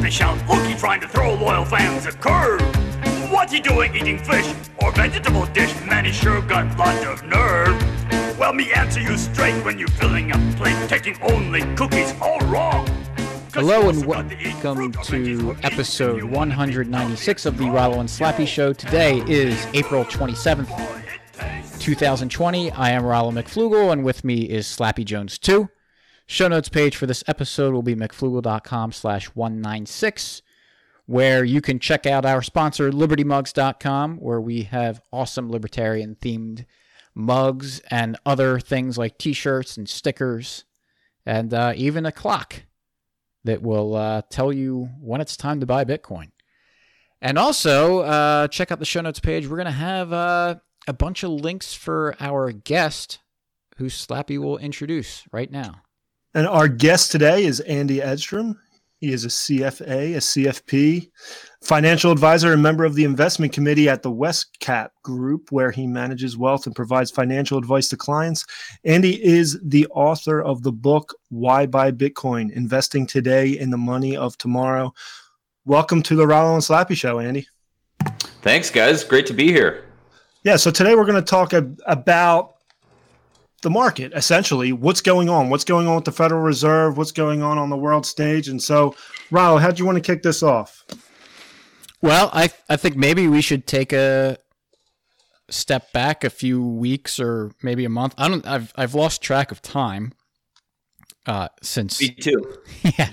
Slappy shout, look, he's trying to throw loyal fans a curve. What's he doing, eating fish or vegetable dish? Man, he sure got lots of nerve. Well, me answer you straight when you're filling a plate, taking only cookies, all wrong. Hello and welcome to episode 196 of the Rollo and Slappy Show. Today is April 27th, 2020. I am Rollo McFlugel, and with me is Slappy Jones 2. Show notes page for this episode will be mcflugel.com/196, where you can check out our sponsor, libertymugs.com, where we have awesome libertarian-themed mugs and other things like t-shirts and stickers and even a clock that will tell you when it's time to buy Bitcoin. And also, check out the show notes page. We're going to have a bunch of links for our guest, who Slappy will introduce right now. And our guest today is Andy Edstrom. He is a CFA, a CFP, financial advisor and member of the investment committee at the Westcap Group, where he manages wealth and provides financial advice to clients. Andy is the author of the book, Why Buy Bitcoin? Investing Today in the Money of Tomorrow. Welcome to the Rollo and Slappy Show, Andy. Thanks, guys. Great to be here. Yeah, so today we're going to talk about the market, essentially. What's going on with the Federal Reserve? What's going on the world stage? And so, Rollo, how do you want to kick this off? Well, I think maybe we should take a step back a few weeks or maybe a month. I've lost track of time since. Me too. Yeah.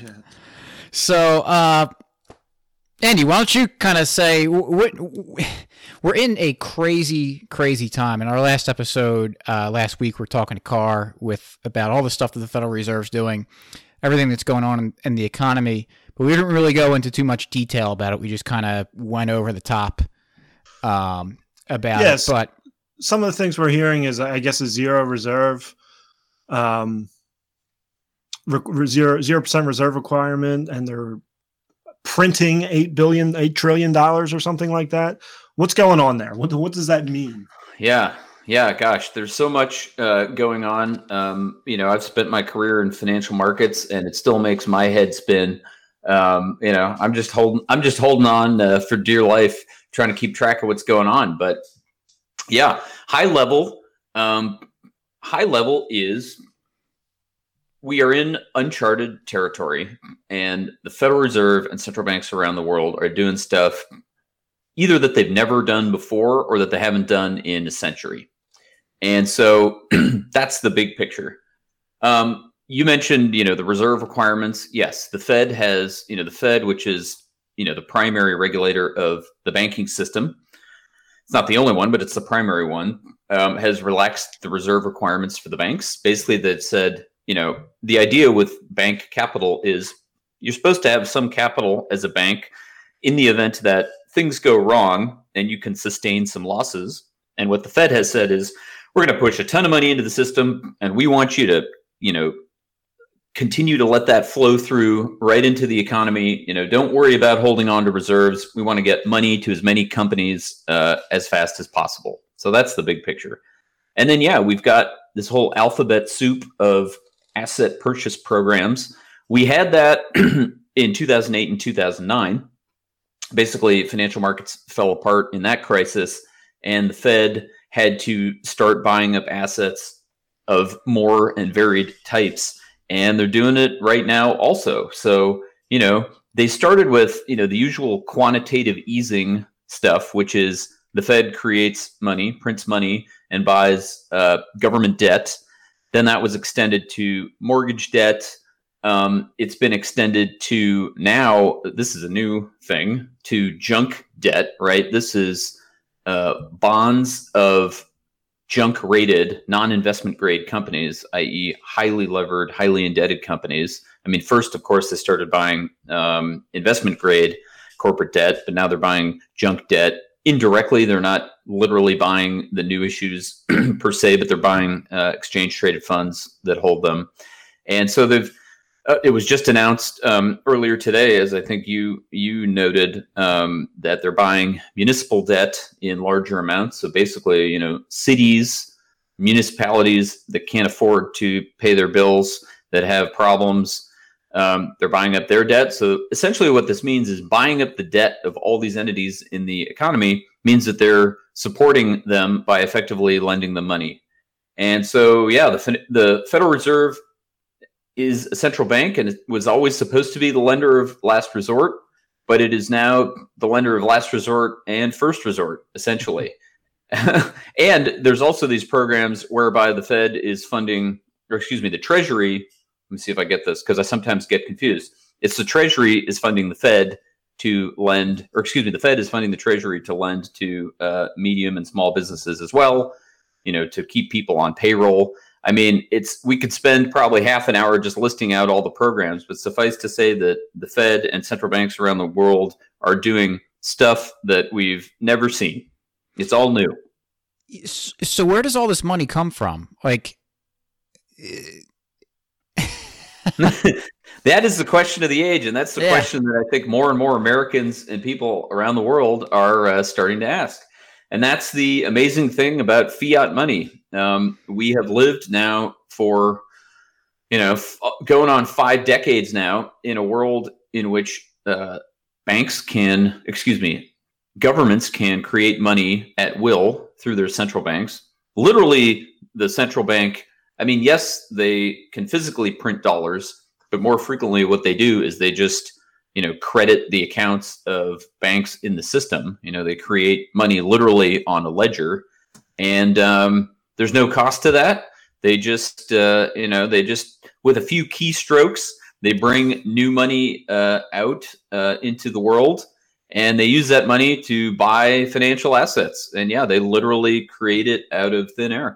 So, Andy, why don't you kind of say we're in a crazy, crazy time. In our last episode last week, we're talking to Carr about all the stuff that the Federal Reserve's doing, everything that's going on in the economy. But we didn't really go into too much detail about it. We just kind of went over the top about it. But some of the things we're hearing is, I guess, a zero reserve, 0% reserve requirement, and they're printing $8 trillion or something like that. What's going on there? What does that mean? Yeah. Gosh, there's so much going on. I've spent my career in financial markets, and it still makes my head spin. I'm just holding on for dear life, trying to keep track of what's going on. But yeah, high level is we are in uncharted territory, and the Federal Reserve and central banks around the world are doing stuff either that they've never done before or that they haven't done in a century. And so that's the big picture. You mentioned, the reserve requirements. Yes, the Fed has, the Fed, which is, the primary regulator of the banking system. It's not the only one, but it's the primary one, has relaxed the reserve requirements for the banks. Basically, that said, the idea with bank capital is you're supposed to have some capital as a bank in the event that things go wrong and you can sustain some losses. And what the Fed has said is, we're going to push a ton of money into the system, and we want you to, continue to let that flow through right into the economy. Don't worry about holding on to reserves. We want to get money to as many companies as fast as possible. So that's the big picture. And then, we've got this whole alphabet soup of asset purchase programs. We had that in 2008 and 2009. Basically, financial markets fell apart in that crisis, and the Fed had to start buying up assets of more and varied types. And they're doing it right now also. So, they started with, the usual quantitative easing stuff, which is the Fed creates money, prints money, and buys government debt. Then that was extended to mortgage debt. It's been extended to now, this is a new thing, to junk debt, right? This is bonds of junk-rated, non-investment grade companies, i.e. highly levered, highly indebted companies. I mean, first, of course, they started buying investment grade corporate debt, but now they're buying junk debt. Indirectly, they're not literally buying the new issues per se, but they're buying exchange-traded funds that hold them. And so it was just announced earlier today, as I think you noted, that they're buying municipal debt in larger amounts. So basically, cities, municipalities that can't afford to pay their bills, that have problems, They're buying up their debt. So essentially what this means is buying up the debt of all these entities in the economy means that they're supporting them by effectively lending them money. And so, yeah, the Federal Reserve is a central bank, and it was always supposed to be the lender of last resort, but it is now the lender of last resort and first resort, essentially. And there's also these programs whereby the Fed is funding, or excuse me, the Treasury. Let me see if I get this, because I sometimes get confused. It's the Treasury is funding the Fed to lend, or excuse me, the Fed is funding the Treasury to lend to medium and small businesses as well, to keep people on payroll. I mean, we could spend probably half an hour just listing out all the programs, but suffice to say that the Fed and central banks around the world are doing stuff that we've never seen. It's all new. So where does all this money come from? Like, that is the question of the age, and that's the question that I think more and more Americans and people around the world are starting to ask. And that's the amazing thing about fiat money. We have lived now for, going on 5 decades now in a world in which governments can create money at will through their central banks. Literally, the central bank, I mean, yes, they can physically print dollars, but more frequently what they do is they just credit the accounts of banks in the system. They create money literally on a ledger, and there's no cost to that. They just, with a few keystrokes, they bring new money out into the world, and they use that money to buy financial assets. And yeah, they literally create it out of thin air.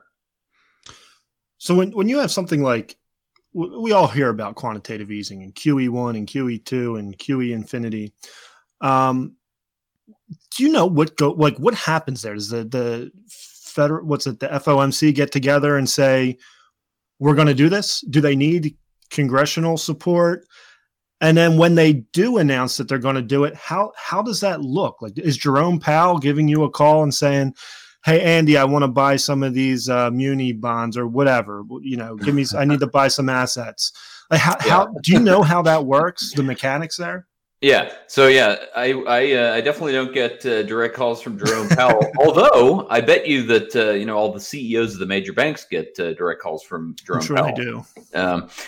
So when you have something like, we all hear about quantitative easing and QE1 and QE2 and QE infinity. Do you know what happens there? Does the federal, the FOMC get together and say, we're going to do this? Do they need congressional support? And then when they do announce that they're going to do it, how does that look? Like, is Jerome Powell giving you a call and saying, hey, Andy, I want to buy some of these muni bonds or whatever, give me, I need to buy some assets. Like how do you know how that works? The mechanics there? Yeah. So yeah, I definitely don't get direct calls from Jerome Powell, although I bet you that, all the CEOs of the major banks get direct calls from Jerome Powell. I'm sure they do.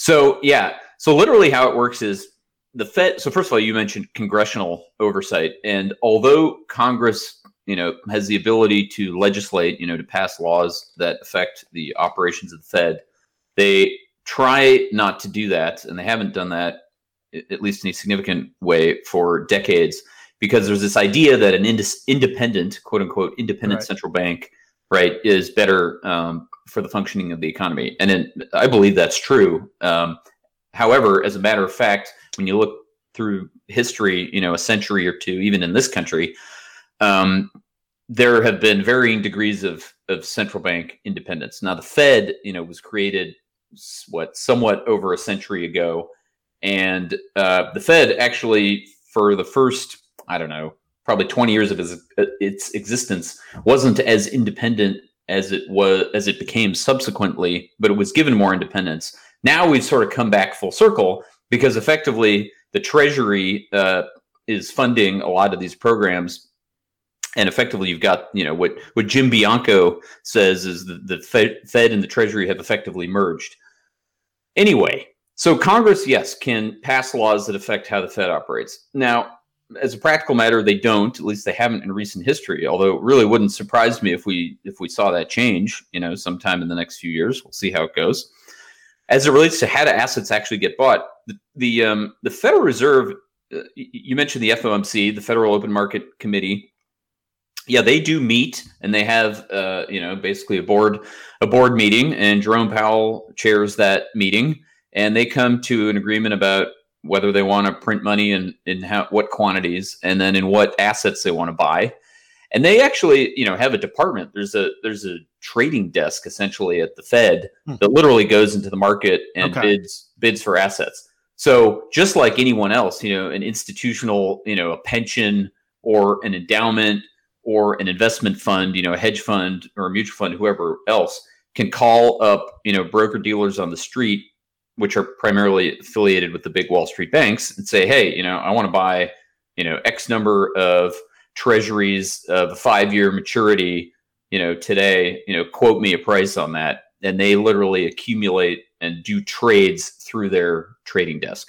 So literally how it works is the Fed. So first of all, you mentioned congressional oversight, and although Congress has the ability to legislate, to pass laws that affect the operations of the Fed, they try not to do that. And they haven't done that, at least in a significant way, for decades, because there's this idea that an independent, quote unquote, independent central bank, right, is better for the functioning of the economy. And I believe that's true. However, as a matter of fact, when you look through history, a century or two, even in this country, there have been varying degrees of central bank independence. Now, the Fed, was created somewhat over a century ago, and the Fed actually, for the first, probably 20 years of its existence, wasn't as independent as it became subsequently, but it was given more independence. Now we've sort of come back full circle because effectively the Treasury is funding a lot of these programs. And effectively, you've got, what Jim Bianco says is the Fed and the Treasury have effectively merged. Anyway, so Congress, yes, can pass laws that affect how the Fed operates. Now, as a practical matter, they don't. At least they haven't in recent history. Although it really wouldn't surprise me if we saw that change, sometime in the next few years. We'll see how it goes. As it relates to how do assets actually get bought, the Federal Reserve, you mentioned the FOMC, the Federal Open Market Committee. Yeah, they do meet, and they have, basically a board meeting, and Jerome Powell chairs that meeting, and they come to an agreement about whether they want to print money and in what quantities, and then in what assets they want to buy. And they actually, have a department. There's a trading desk essentially at the Fed that literally goes into the market and bids for assets. So just like anyone else, an institutional, a pension or an endowment or an investment fund, a hedge fund or a mutual fund, whoever else can call up, broker dealers on the street which are primarily affiliated with the big Wall Street banks, and say, hey, I want to buy, X number of treasuries of a 5-year maturity, today, quote me a price on that. And they literally accumulate and do trades through their trading desk.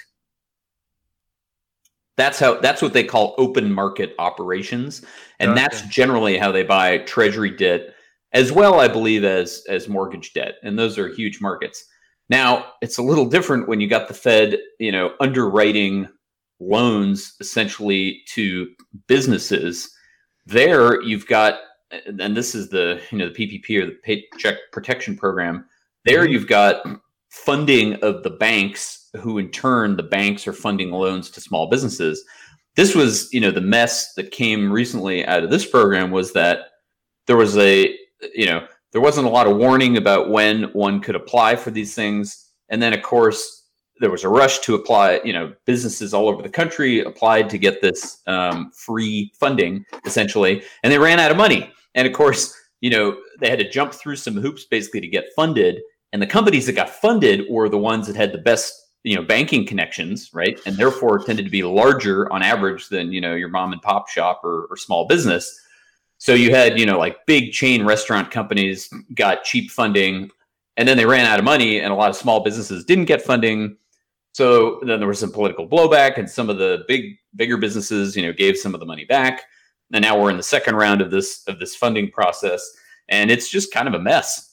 That's what they call open market operations. And that's generally how they buy treasury debt as well, I believe, as mortgage debt. And those are huge markets. Now, it's a little different when you got the Fed, underwriting loans essentially to businesses. There you've got, and this is the PPP, or the Paycheck Protection Program. There you've got funding of the banks, who in turn the banks are funding loans to small businesses. This was, the mess that came recently out of this program was that there was there wasn't a lot of warning about when one could apply for these things. And then of course there was a rush to apply, businesses all over the country applied to get this free funding essentially, and they ran out of money. And of course, they had to jump through some hoops basically to get funded. And the companies that got funded were the ones that had the best, banking connections, right? And therefore tended to be larger on average than, your mom and pop shop or small business. So you had, like big chain restaurant companies got cheap funding, and then they ran out of money, and a lot of small businesses didn't get funding. So then there was some political blowback, and some of the bigger businesses, gave some of the money back. And now we're in the second round of this funding process, and it's just kind of a mess.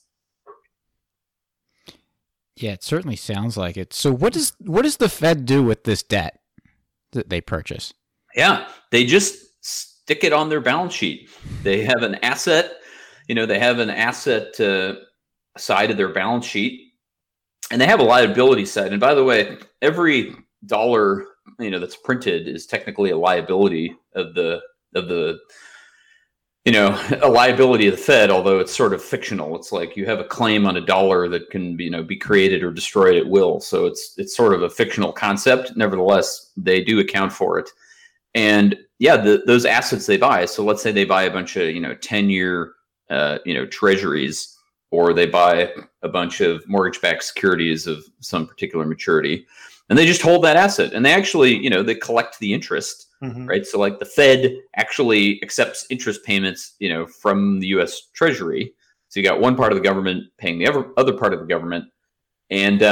Yeah, it certainly sounds like it. So what does the Fed do with this debt that they purchase? Yeah, they just stick it on their balance sheet. They have an asset, side of their balance sheet, and they have a liability side. And by the way, every dollar, that's printed is technically a liability of the a liability of the Fed, although it's sort of fictional. It's like you have a claim on a dollar that can be created or destroyed at will. So it's sort of a fictional concept. Nevertheless, they do account for it. And yeah, those assets they buy. So let's say they buy a bunch of 10-year treasuries, or they buy a bunch of mortgage-backed securities of some particular maturity, and they just hold that asset. And they actually they collect the interest. Mm-hmm. Right. So like the Fed actually accepts interest payments, from the U.S. Treasury. So you got one part of the government paying the other part of the government. And,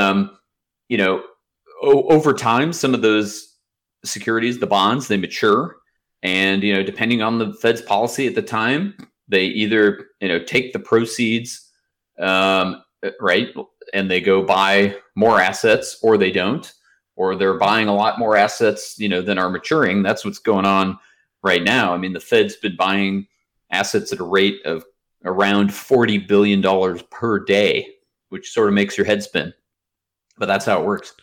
over time, some of those securities, the bonds, they mature. And, depending on the Fed's policy at the time, they either, take the proceeds, right, and they go buy more assets, or they don't. Or they're buying a lot more assets, than are maturing. That's what's going on right now. I mean, the Fed's been buying assets at a rate of around $40 billion per day, which sort of makes your head spin. But that's how it works.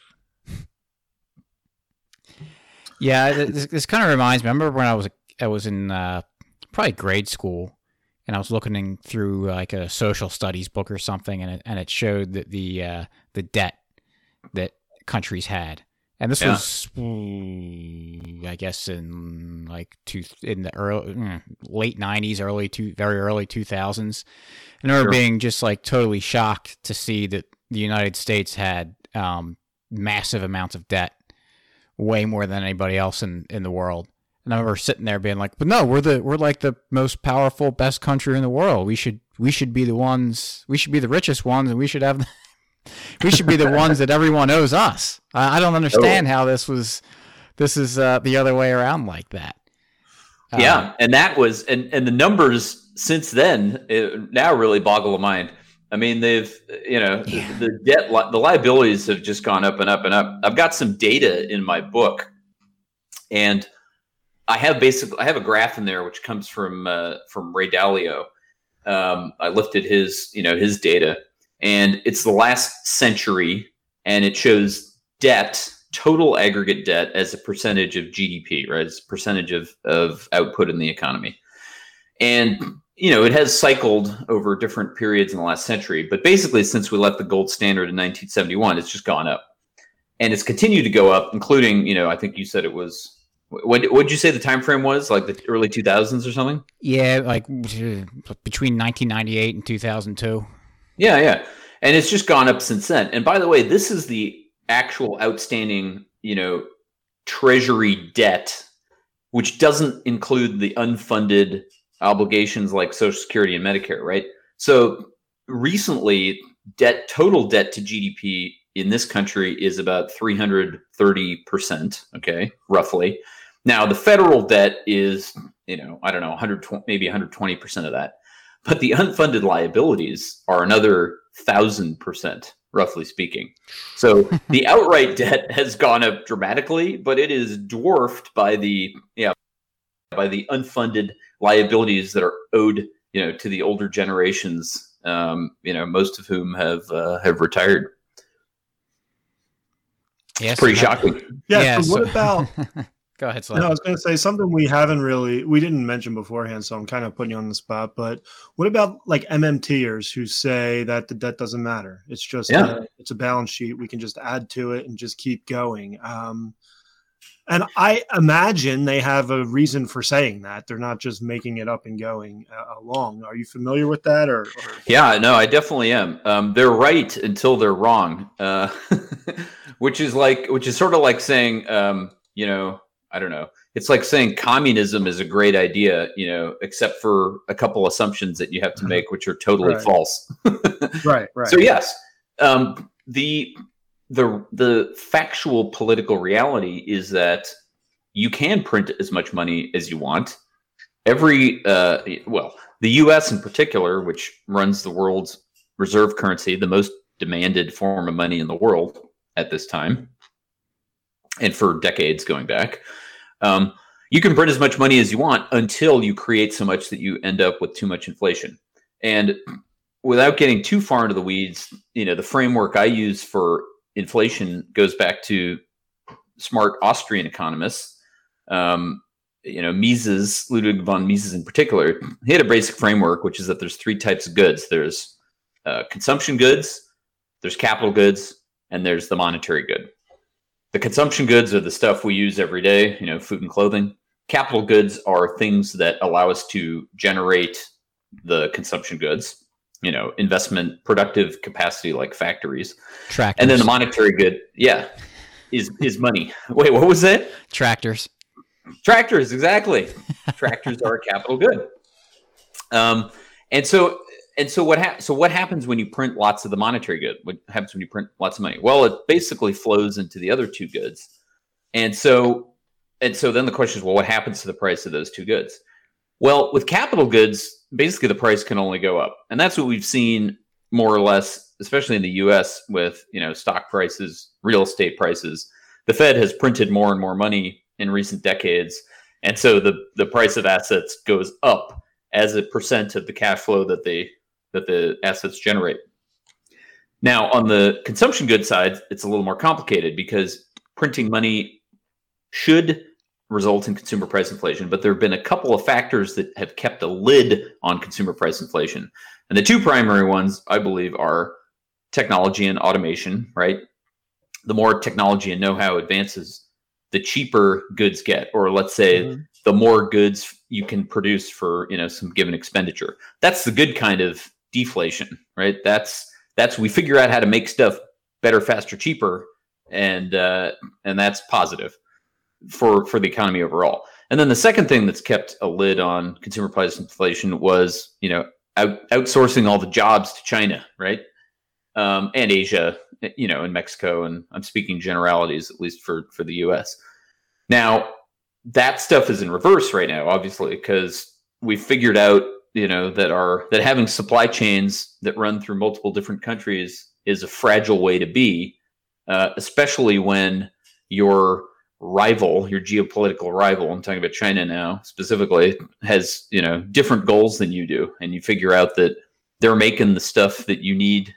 Yeah, this kind of reminds me. I remember when I was in probably grade school, and I was looking through like a social studies book or something, and it showed that the debt that countries had. And this was, I guess, in the late 90s, very early 2000s. I remember being just like totally shocked to see that the United States had massive amounts of debt, way more than anybody else in the world. And I remember sitting there being like, "But no, we're like the most powerful, best country in the world. We should be the ones. We should be the richest ones, and we should have." We should be the ones that everyone owes us. I don't understand how this is the other way around like that. Yeah, and that was and the numbers since then now really boggle the mind. I mean, they've the debt, the liabilities have just gone up and up and up. I've got some data in my book, and I have a graph in there which comes from Ray Dalio. I lifted his data. And it's the last century, and it shows debt, total aggregate debt, as a percentage of GDP, right? As a percentage of output in the economy. And, it has cycled over different periods in the last century. But basically, since we left the gold standard in 1971, it's just gone up. And it's continued to go up, including, I think you said it was, what did you say the time frame was? Like the early 2000s or something? Yeah, like between 1998 and 2002. Yeah. And it's just gone up since then. And by the way, this is the actual outstanding, treasury debt, which doesn't include the unfunded obligations like Social Security and Medicare, right? So recently, total debt to GDP in this country is about 330%, okay, roughly. Now, the federal debt is, I don't know, 120, maybe 120% of that. But the unfunded liabilities are another 1,000%, roughly speaking. So the outright debt has gone up dramatically, but it is dwarfed by the unfunded liabilities that are owed, to the older generations, most of whom have retired. Yes, it's pretty shocking. Yeah. So what about? Go ahead, Slade. No, I was going to say something we didn't mention beforehand, so I'm kind of putting you on the spot. But what about like MMTers who say that the debt doesn't matter? It's just it's a balance sheet. We can just add to it and just keep going. And I imagine they have a reason for saying that. They're not just making it up and going along. Are you familiar with that? Or? Yeah, no, I definitely am. They're right until they're wrong, which is sort of like saying, I don't know. It's like saying communism is a great idea, except for a couple assumptions that you have to make, which are totally false. Right. So yes, the factual political reality is that you can print as much money as you want. The U.S. in particular, which runs the world's reserve currency, the most demanded form of money in the world at this time, and for decades going back, you can print as much money as you want until you create so much that you end up with too much inflation. And without getting too far into the weeds, the framework I use for inflation goes back to smart Austrian economists. Mises, Ludwig von Mises in particular, he had a basic framework, which is that there's three types of goods. There's consumption goods, there's capital goods, and there's the monetary good. The consumption goods are the stuff we use every day, food and clothing. Capital goods are things that allow us to generate the consumption goods, investment, productive capacity like factories. Tractors. And then the monetary good, is money. Wait, what was that? Tractors, exactly. Tractors are a capital good. So what happens when you print lots of the monetary good? What happens when you print lots of money? Well, it basically flows into the other two goods. And so then the question is, well, what happens to the price of those two goods? Well, with capital goods, basically the price can only go up. And that's what we've seen more or less, especially in the US with, stock prices, real estate prices. The Fed has printed more and more money in recent decades. And so the price of assets goes up as a percent of the cash flow that the assets generate. Now, on the consumption goods side, it's a little more complicated because printing money should result in consumer price inflation, but there have been a couple of factors that have kept a lid on consumer price inflation. And the two primary ones, I believe, are technology and automation, right? The more technology and know-how advances, the cheaper goods get, or let's say the more goods you can produce for, some given expenditure. That's the good kind of deflation, right? That's we figure out how to make stuff better, faster, cheaper, and that's positive for the economy overall. And then the second thing that's kept a lid on consumer price inflation was, outsourcing all the jobs to China, right? And Asia, and Mexico, and I'm speaking generalities, at least for the US. Now, that stuff is in reverse right now, obviously, because we figured out, that having supply chains that run through multiple different countries is a fragile way to be, especially when your rival, your geopolitical rival, I'm talking about China now specifically, has, different goals than you do. And you figure out that they're making the stuff that you need,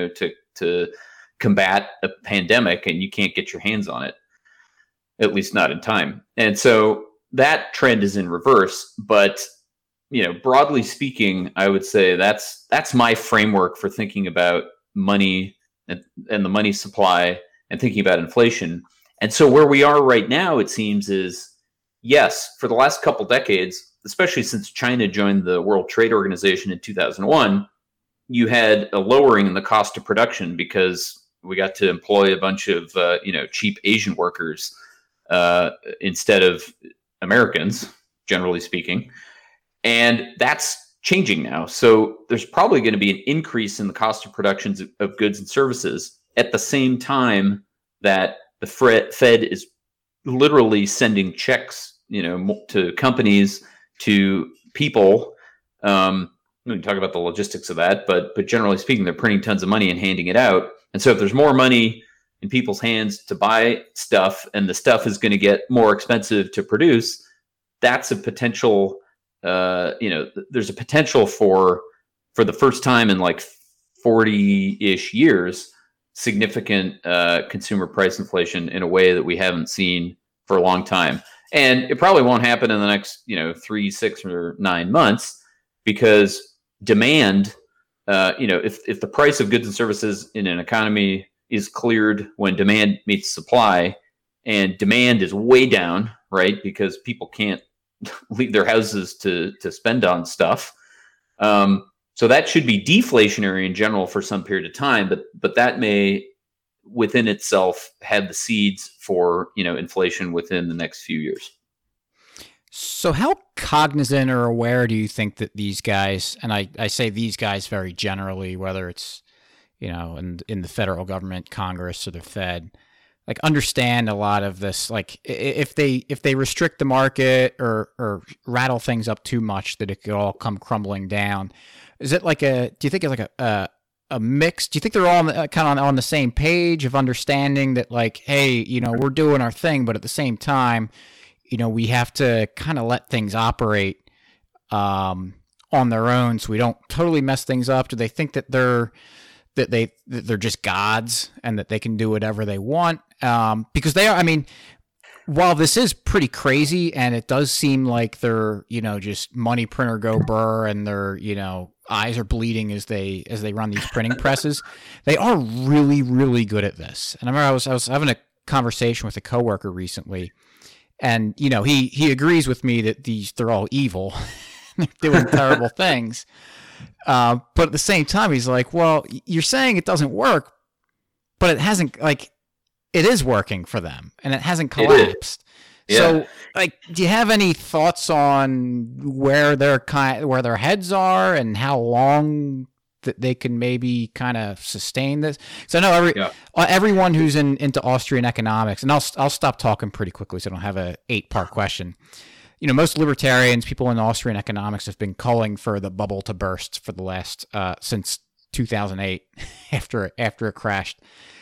to combat a pandemic, and you can't get your hands on it, at least not in time. And so that trend is in reverse. But, broadly speaking, I would say that's my framework for thinking about money and the money supply and thinking about inflation. And so where we are right now, it seems, is yes, for the last couple decades, especially since China joined the World Trade Organization in 2001, you had a lowering in the cost of production because We got to employ a bunch of cheap Asian workers instead of Americans, generally speaking, and that's changing now. So there's probably going to be an increase in the cost of productions of goods and services at the same time that the Fed is literally sending checks, to companies, to people. We can talk about the logistics of that, but generally speaking, they're printing tons of money and handing it out. And so if there's more money in people's hands to buy stuff, and the stuff is going to get more expensive to produce, that's a potential. There's a potential for the first time in like 40-ish years, significant consumer price inflation in a way that we haven't seen for a long time. And it probably won't happen in the next 3, 6, or 9 months, because demand, if the price of goods and services in an economy is cleared when demand meets supply, and demand is way down, right, because people can't leave their houses to spend on stuff. So that should be deflationary in general for some period of time, but that may within itself have the seeds for inflation within the next few years. So how cognizant or aware do you think that these guys, and I say these guys very generally, whether it's in the federal government, Congress, or the Fed, like understand a lot of this? Like if they restrict the market or rattle things up too much, that it could all come crumbling down. Is it like do you think it's like a mix? Do you think they're all kind of on the same page of understanding that, like, hey, we're doing our thing, but at the same time, we have to kind of let things operate on their own so we don't totally mess things up? Do they think that they're just gods and that they can do whatever they want? Because they are. I mean, while this is pretty crazy and it does seem like they're just money printer go burr and their eyes are bleeding as they run these printing presses, they are really, really good at this. And I remember I was having a conversation with a coworker recently, and he agrees with me that they're all evil, they're doing terrible things. But at the same time, he's like, well, you're saying it doesn't work, but it hasn't, like, it is working for them and it hasn't collapsed. Yeah. So, like, do you have any thoughts on where their heads are and how long that they can maybe kind of sustain this? So I know everyone who's into Austrian economics, and I'll stop talking pretty quickly so I don't have a 8-part question. Most libertarians, people in Austrian economics, have been calling for the bubble to burst for the last since 2008 after it crashed.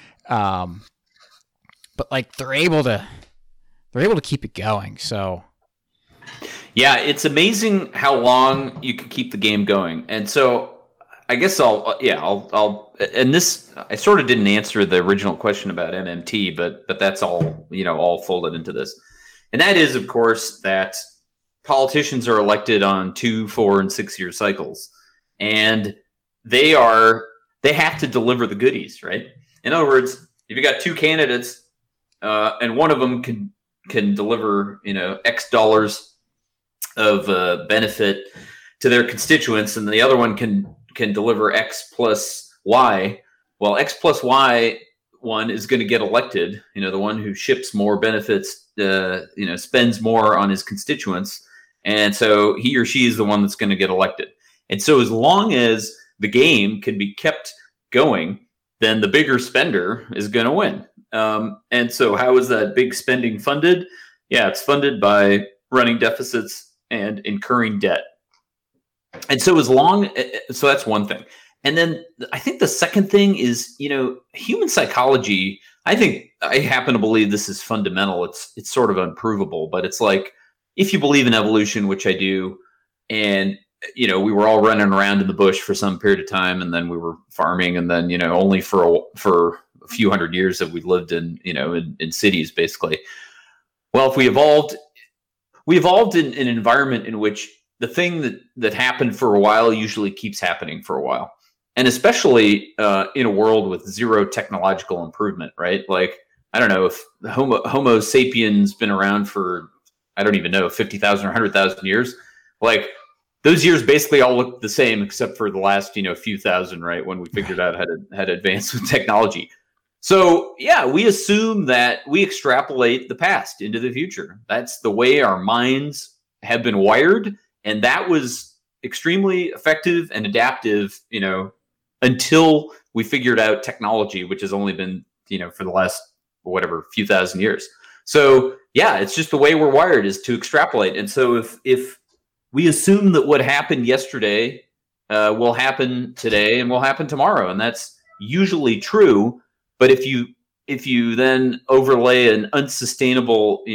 But like they're able to keep it going. So yeah, it's amazing how long you can keep the game going. And so I guess I'll and this, I sort of didn't answer the original question about MMT, but that's all folded into this. And that is, of course, that politicians are elected on 2, 4, and 6-year cycles, and they have to deliver the goodies, right? In other words, if you got 2 candidates, and one of them can deliver X dollars of benefit to their constituents, and the other one can deliver X plus Y. Well, X plus Y one is going to get elected. The one who ships more benefits, spends more on his constituents, and so he or she is the one that's going to get elected. And so, as long as the game can be kept going, then the bigger spender is going to win. And so, how is that big spending funded? Yeah, it's funded by running deficits and incurring debt. And so, so that's one thing. And then I think the second thing is, human psychology. I happen to believe this is fundamental. It's sort of unprovable, but it's like, if you believe in evolution, which I do, and we were all running around in the bush for some period of time, and then we were farming, and then only for a few hundred years that we lived in in cities, basically. Well, if we evolved in an environment in which the thing that happened for a while usually keeps happening for a while. And especially in a world with zero technological improvement, right? Like, I don't know if Homo sapiens been around for, I don't even know, 50,000 or 100,000 years. Like, those years basically all look the same except for the last, few thousand, right? When we figured out how to advance with technology. So, yeah, we assume that we extrapolate the past into the future. That's the way our minds have been wired. And that was extremely effective and adaptive, until we figured out technology, which has only been, for the last, few thousand years. So, yeah, it's just the way we're wired is to extrapolate. And so if we assume that what happened yesterday will happen today and will happen tomorrow, and that's usually true. But if you then overlay an unsustainable,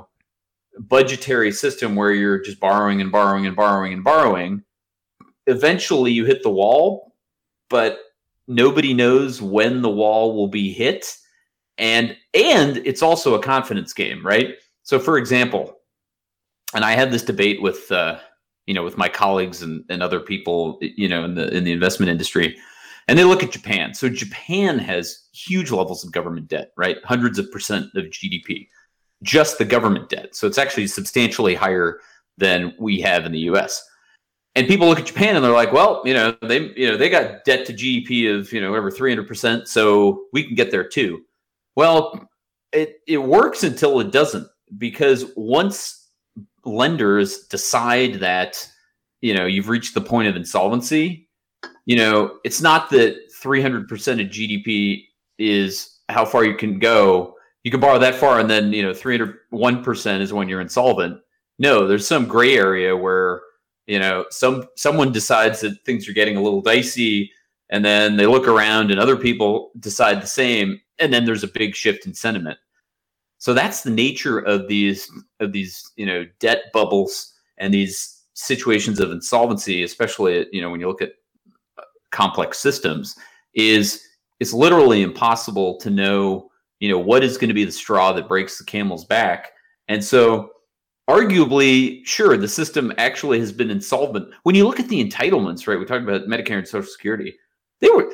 budgetary system where you're just borrowing and borrowing and borrowing and borrowing, eventually you hit the wall, but nobody knows when the wall will be hit. And it's also a confidence game, right? So for example, and I had this debate with, with my colleagues and other people, in the investment industry. And they look at Japan. So Japan has huge levels of government debt, right? Hundreds of % of GDP, just the government debt. So it's actually substantially higher than we have in the US. And people look at Japan and they're like, well, they got debt to GDP of, over 300%. So we can get there too. Well, it works until it doesn't, because once lenders decide that, you've reached the point of insolvency, it's not that 300% of GDP is how far you can go. You can borrow that far and then, 301% is when you're insolvent. No, there's some gray area where, someone decides that things are getting a little dicey, and then they look around and other people decide the same. And then there's a big shift in sentiment. So that's the nature of these, debt bubbles and these situations of insolvency, especially, when you look at complex systems, it's literally impossible to know, what is going to be the straw that breaks the camel's back. And so arguably, sure, the system actually has been insolvent. When you look at the entitlements, right, we talked about Medicare and Social Security, they were,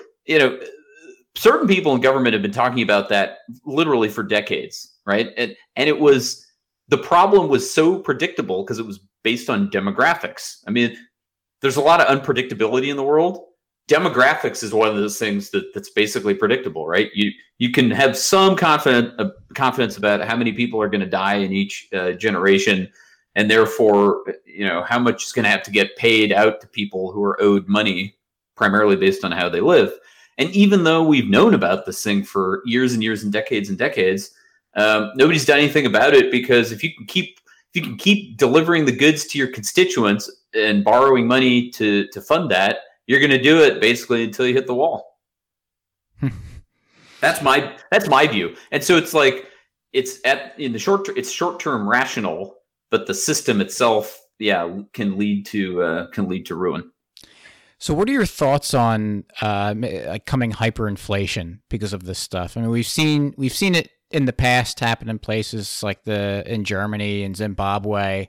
certain people in government have been talking about that literally for decades, right? And it was, the problem was so predictable because it was based on demographics. I mean, there's a lot of unpredictability in the world. Demographics is one of those things that's basically predictable, right? You can have some confidence about how many people are going to die in each generation, and therefore, how much is going to have to get paid out to people who are owed money, primarily based on how they live. And even though we've known about this thing for years and years and decades, nobody's done anything about it, because if you can keep delivering the goods to your constituents and borrowing money to fund that, you're going to do it basically until you hit the wall. That's my view. And so it's like, it's short-term rational, but the system itself, can lead to ruin. So what are your thoughts on coming hyperinflation because of this stuff? I mean, we've seen it in the past happen in places like in Germany and Zimbabwe.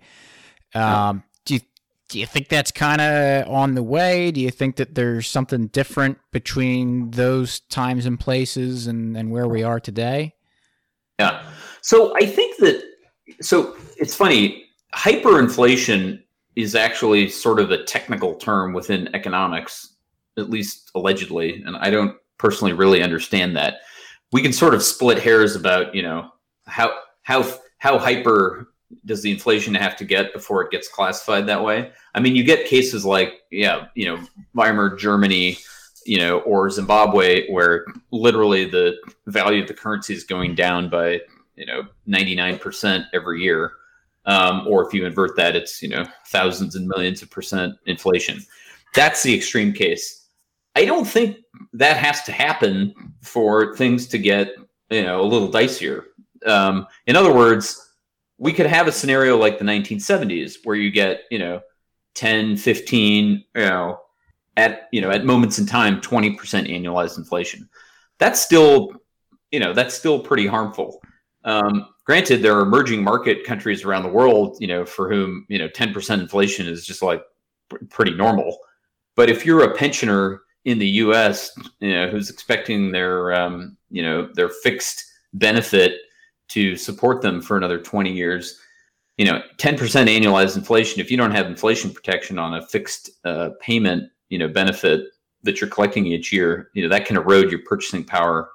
Do you think that's kind of on the way? Do you think that there's something different between those times and places and where we are today? Yeah. So I think so it's funny, hyperinflation is actually sort of a technical term within economics, at least allegedly. And I don't personally really understand that. We can sort of split hairs about, how hyper does the inflation have to get before it gets classified that way? I mean, you get cases like, Weimar Germany, or Zimbabwe, where literally the value of the currency is going down by, 99% every year. Or if you invert that, it's, thousands and millions of percent inflation. That's the extreme case. I don't think that has to happen for things to get, a little dicier. In other words, we could have a scenario like the 1970s where you get, 10, 15, at moments in time, 20% annualized inflation. That's still pretty harmful. Granted, there are emerging market countries around the world, for whom, 10% inflation is just like pretty normal. But if you're a pensioner in the US, who's expecting their fixed benefit to support them for another 20 years, 10% annualized inflation, if you don't have inflation protection on a fixed payment, benefit that you're collecting each year, that can erode your purchasing power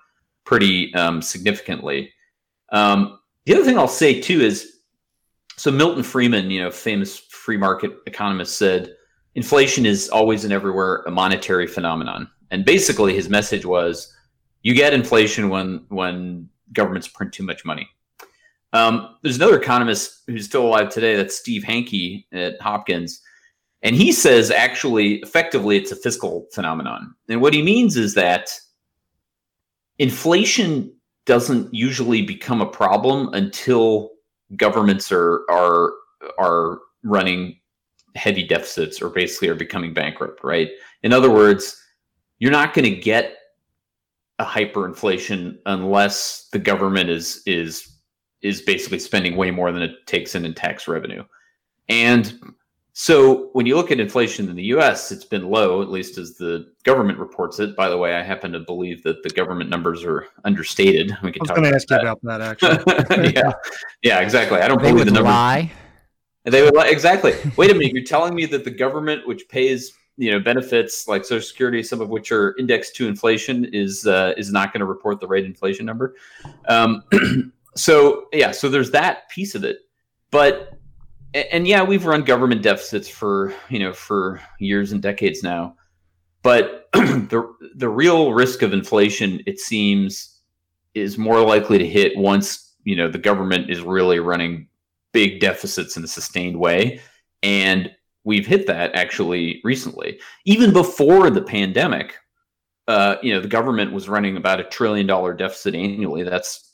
pretty significantly. The other thing I'll say too is, so Milton Friedman, famous free market economist, said inflation is always and everywhere a monetary phenomenon. And basically his message was, you get inflation when governments print too much money. There's another economist who's still alive today, that's Steve Hanke at Hopkins. And he says, actually, effectively, it's a fiscal phenomenon. And what he means is that inflation doesn't usually become a problem until governments are running heavy deficits or basically are becoming bankrupt, right? In other words, you're not going to get a hyperinflation unless the government is basically spending way more than it takes in tax revenue. And so when you look at inflation in the US, it's been low, at least as the government reports it. By the way, I happen to believe that the government numbers are understated. We can talk about ask you about that, actually. yeah, exactly. I don't They believe would the numbers. lie. They would lie. Exactly. Wait a minute. You're telling me that the government, which pays benefits like Social Security, some of which are indexed to inflation, is not going to report the right inflation number? So there's that piece of it. But we've run government deficits for years and decades now. But the real risk of inflation, it seems, is more likely to hit once the government is really running big deficits in a sustained way. And we've hit that actually recently. Even before the pandemic, the government was running about $1 trillion deficit annually. That's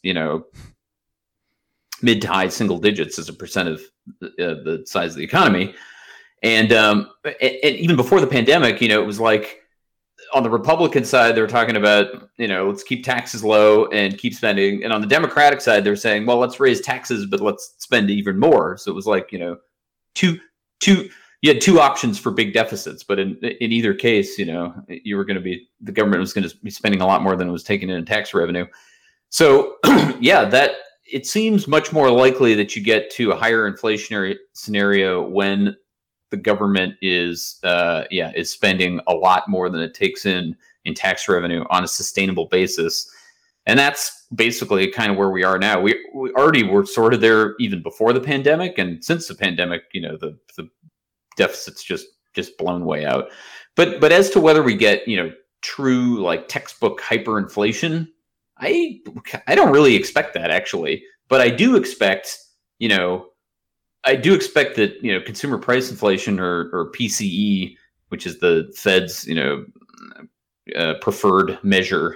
mid to high single digits as a percent of the size of the economy. And even before the pandemic, it was like on the Republican side, they were talking about, let's keep taxes low and keep spending. And on the Democratic side, they're saying, well, let's raise taxes, but let's spend even more. So it was like, you had two options for big deficits, but in either case, the government was going to be spending a lot more than it was taking in tax revenue. So that it seems much more likely that you get to a higher inflationary scenario when the government is spending a lot more than it takes in tax revenue on a sustainable basis. And that's basically kind of where we are now. We already were sort of there even before the pandemic, and since the pandemic, the deficit's just blown way out. But as to whether we get true like textbook hyperinflation, I don't really expect that actually. But I do expect that consumer price inflation or PCE, which is the Fed's preferred measure.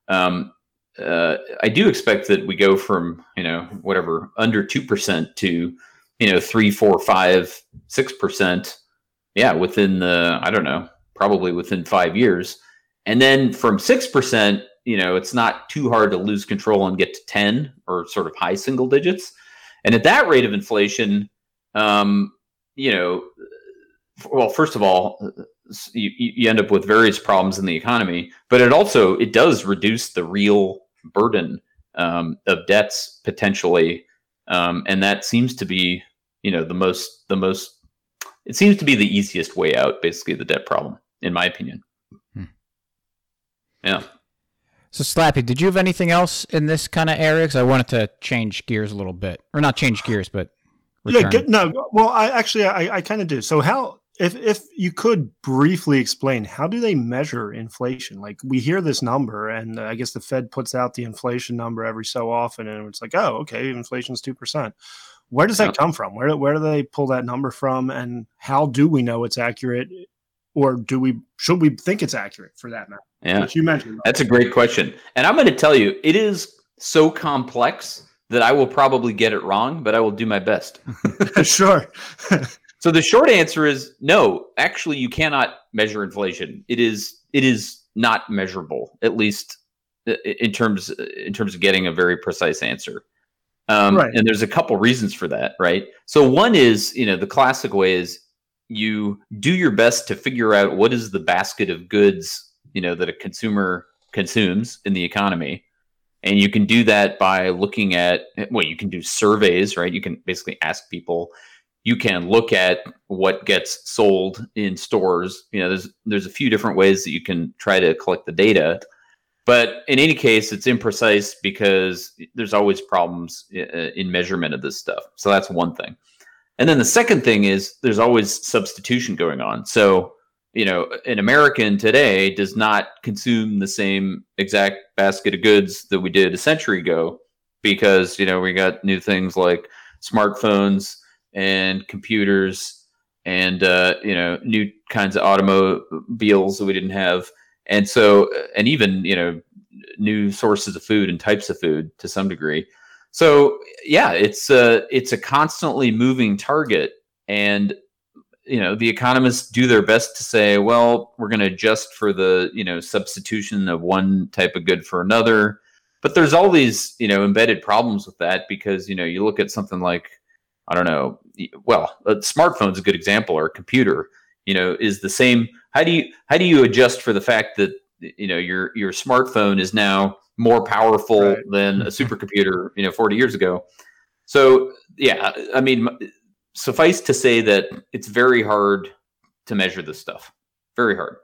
I do expect that we go from whatever under 2% to 3, 4, 5, 6%. Within probably within 5 years, and then from 6%, it's not too hard to lose control and get to 10 or sort of high single digits. And at that rate of inflation, well, first of all, you end up with various problems in the economy, but it does reduce the real burden of debts potentially, and that seems to be the most. It seems to be the easiest way out, basically, the debt problem, in my opinion. Yeah. So, Slappy, did you have anything else in this kind of area? Because I wanted to change gears a little bit, or not change gears, but return. Well, I kind of do. So, how, if you could briefly explain, how do they measure inflation? Like, we hear this number, and I guess the Fed puts out the inflation number every so often, and it's like, oh, okay, inflation's 2%. Where does that come from? Where do they pull that number from, and how do we know it's accurate, or should we think it's accurate for that matter? Yeah, which you mentioned. That's a great question, and I'm going to tell you, it is so complex that I will probably get it wrong, but I will do my best. Sure. So the short answer is no. Actually, you cannot measure inflation. It is not measurable, at least in terms of getting a very precise answer. Right. And there's a couple reasons for that, right? So one is, the classic way is you do your best to figure out what is the basket of goods, that a consumer consumes in the economy. And you can do that by looking at, you can do surveys, right? You can basically ask people. You can look at what gets sold in stores. There's a few different ways that you can try to collect the data. But in any case, it's imprecise because there's always problems in measurement of this stuff. So that's one thing. And then the second thing is there's always substitution going on. So, an American today does not consume the same exact basket of goods that we did a century ago because, we got new things like smartphones and computers and, new kinds of automobiles that we didn't have. And so, and even, new sources of food and types of food to some degree. So yeah, it's a constantly moving target. And, the economists do their best to say, well, we're going to adjust for the, substitution of one type of good for another. But there's all these, embedded problems with that because, you look at something like, I don't know, well, a smartphone's a good example, or a computer, is the same. How do you adjust for the fact that, your smartphone is now more powerful than a supercomputer, 40 years ago? So, yeah, I mean, suffice to say that it's very hard to measure this stuff. Very hard.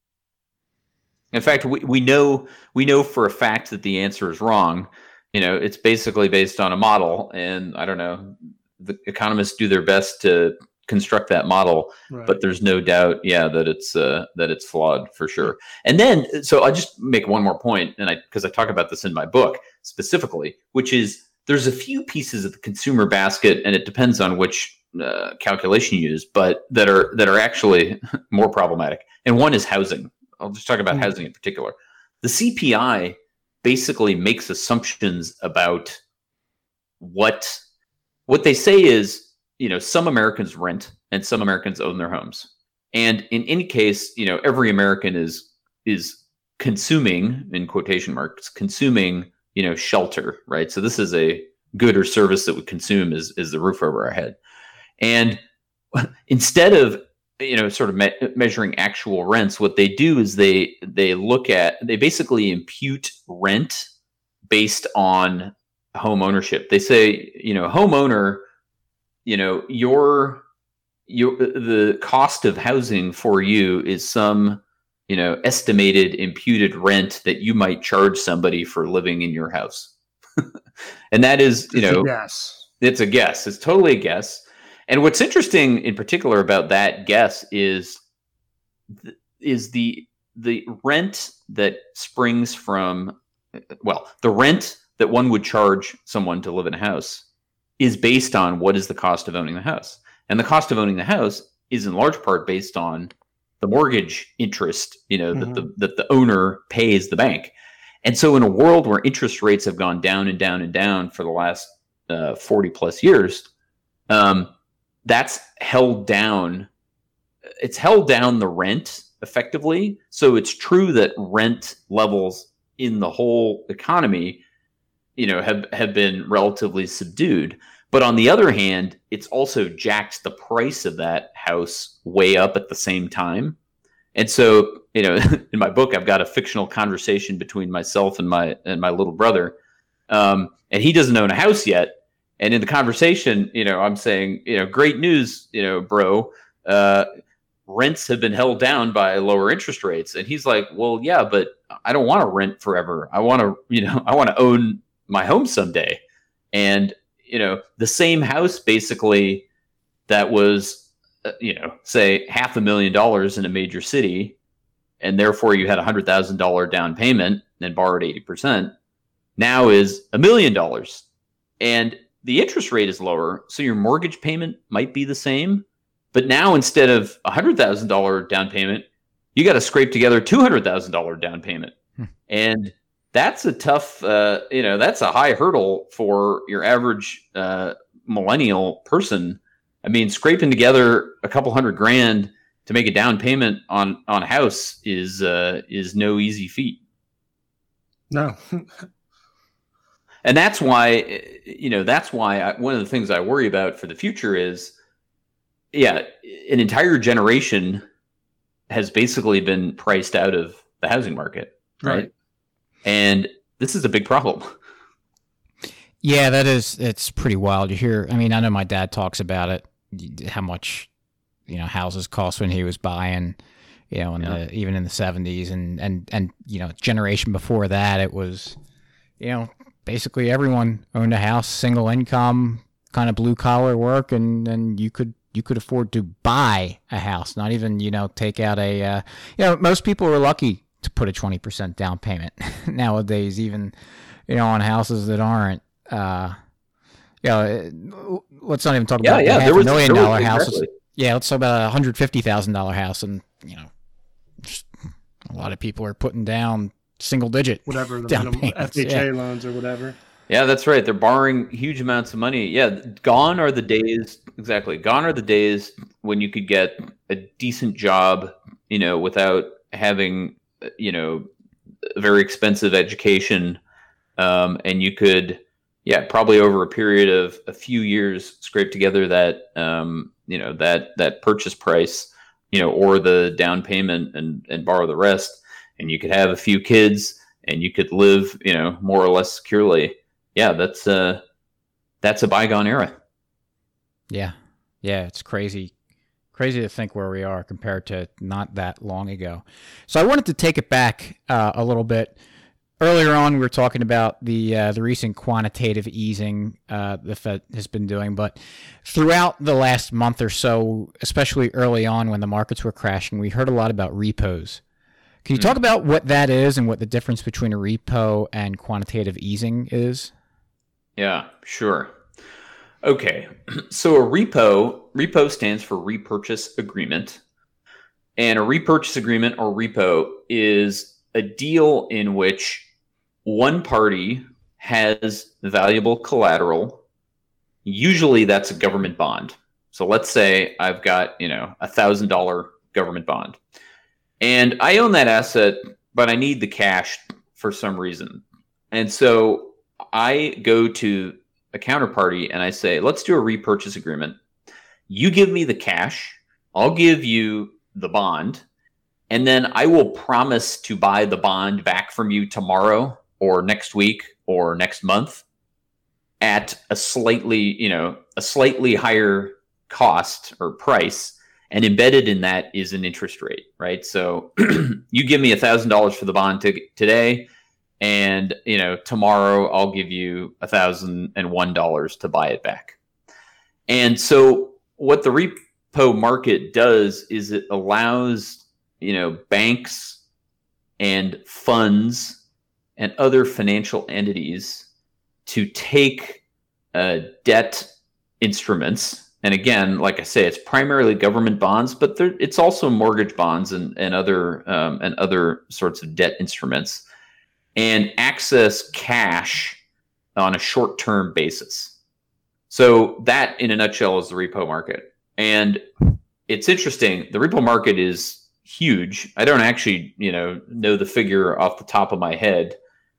In fact, we know for a fact that the answer is wrong. It's basically based on a model, and I don't know, the economists do their best to construct that model, but there's no doubt, that it's flawed for sure. And then, so I'll just make one more point, and because I talk about this in my book specifically, which is there's a few pieces of the consumer basket, and it depends on which calculation you use, but that are actually more problematic. And one is housing. I'll just talk about housing in particular. The CPI basically makes assumptions about what they say is, some Americans rent and some Americans own their homes. And in any case, every American is consuming, in quotation marks, consuming, shelter, right? So this is a good or service that we consume is the roof over our head. And instead of, sort of measuring actual rents, what they do is they basically impute rent based on home ownership. They say, homeowner, the cost of housing for you is some, estimated imputed rent that you might charge somebody for living in your house. And that is, it's a guess. It's totally a guess. And what's interesting in particular about that guess is the rent that springs from, the rent that one would charge someone to live in a house is based on what is the cost of owning the house. And the cost of owning the house is in large part based on the mortgage interest, that the owner pays the bank. And so in a world where interest rates have gone down and down and down for the last 40 plus years, that's held down. It's held down the rent effectively. So it's true that rent levels in the whole economy, have been relatively subdued. But on the other hand, it's also jacked the price of that house way up at the same time. And so, in my book, I've got a fictional conversation between myself and my little brother, and he doesn't own a house yet. And in the conversation, I'm saying, great news, bro. Rents have been held down by lower interest rates. And he's like, well, yeah, but I don't want to rent forever. I want to own my home someday. And, the same house basically that was, say $500,000 in a major city, and therefore you had $100,000 down payment and borrowed 80%, now is $1 million. And the interest rate is lower, so your mortgage payment might be the same. But now instead of $100,000 down payment, you got to scrape together $200,000 down payment. And that's a tough, that's a high hurdle for your average millennial person. I mean, scraping together a couple $100,000 to make a down payment on a house is no easy feat. No. And that's why, one of the things I worry about for the future is, an entire generation has basically been priced out of the housing market. Right. And this is a big problem. Yeah, it's pretty wild. You hear, I know my dad talks about it, how much, houses cost when he was buying, even in the 70s and generation before that, it was, basically everyone owned a house, single income, kind of blue collar work, and you could afford to buy a house, not even, take out most people are lucky to put a 20% down payment nowadays, even, on houses that aren't, let's not even talk about the $500,000 houses. Yeah, let's talk about $150,000 house, and just a lot of people are putting down single digit whatever the down minimum payments. FHA loans or whatever. Yeah, that's right. They're borrowing huge amounts of money. Yeah, gone are the days. Exactly, gone are the days when you could get a decent job, without having, a very expensive education, and you could, probably over a period of a few years, scrape together that, that purchase price, or the down payment and borrow the rest, and you could have a few kids and you could live, more or less securely. Yeah, that's a bygone era. Yeah, it's crazy to think where we are compared to not that long ago. So I wanted to take it back a little bit. Earlier on, we were talking about the recent quantitative easing the Fed has been doing, but throughout the last month or so, especially early on when the markets were crashing, we heard a lot about repos. Can you talk about what that is and what the difference between a repo and quantitative easing is? Yeah, sure. Okay, so a repo stands for repurchase agreement, and a repurchase agreement or repo is a deal in which one party has valuable collateral. Usually that's a government bond. So let's say I've got, $1,000 government bond, and I own that asset, but I need the cash for some reason. And so I go to a counterparty and I say, let's do a repurchase agreement. You give me the cash, I'll give you the bond, and then I will promise to buy the bond back from you tomorrow or next week or next month at a slightly higher cost or price. And embedded in that is an interest rate, right? So you give me $1,000 for the bond today, and tomorrow I'll give you $1,001 to buy it back. And so what the repo market does is it allows banks and funds and other financial entities to take debt instruments. And again, like I say, it's primarily government bonds, but it's also mortgage bonds and other sorts of debt instruments, and access cash on a short-term basis. So that, in a nutshell, is the repo market. And it's interesting. The repo market is huge. I don't actually, know the figure off the top of my head.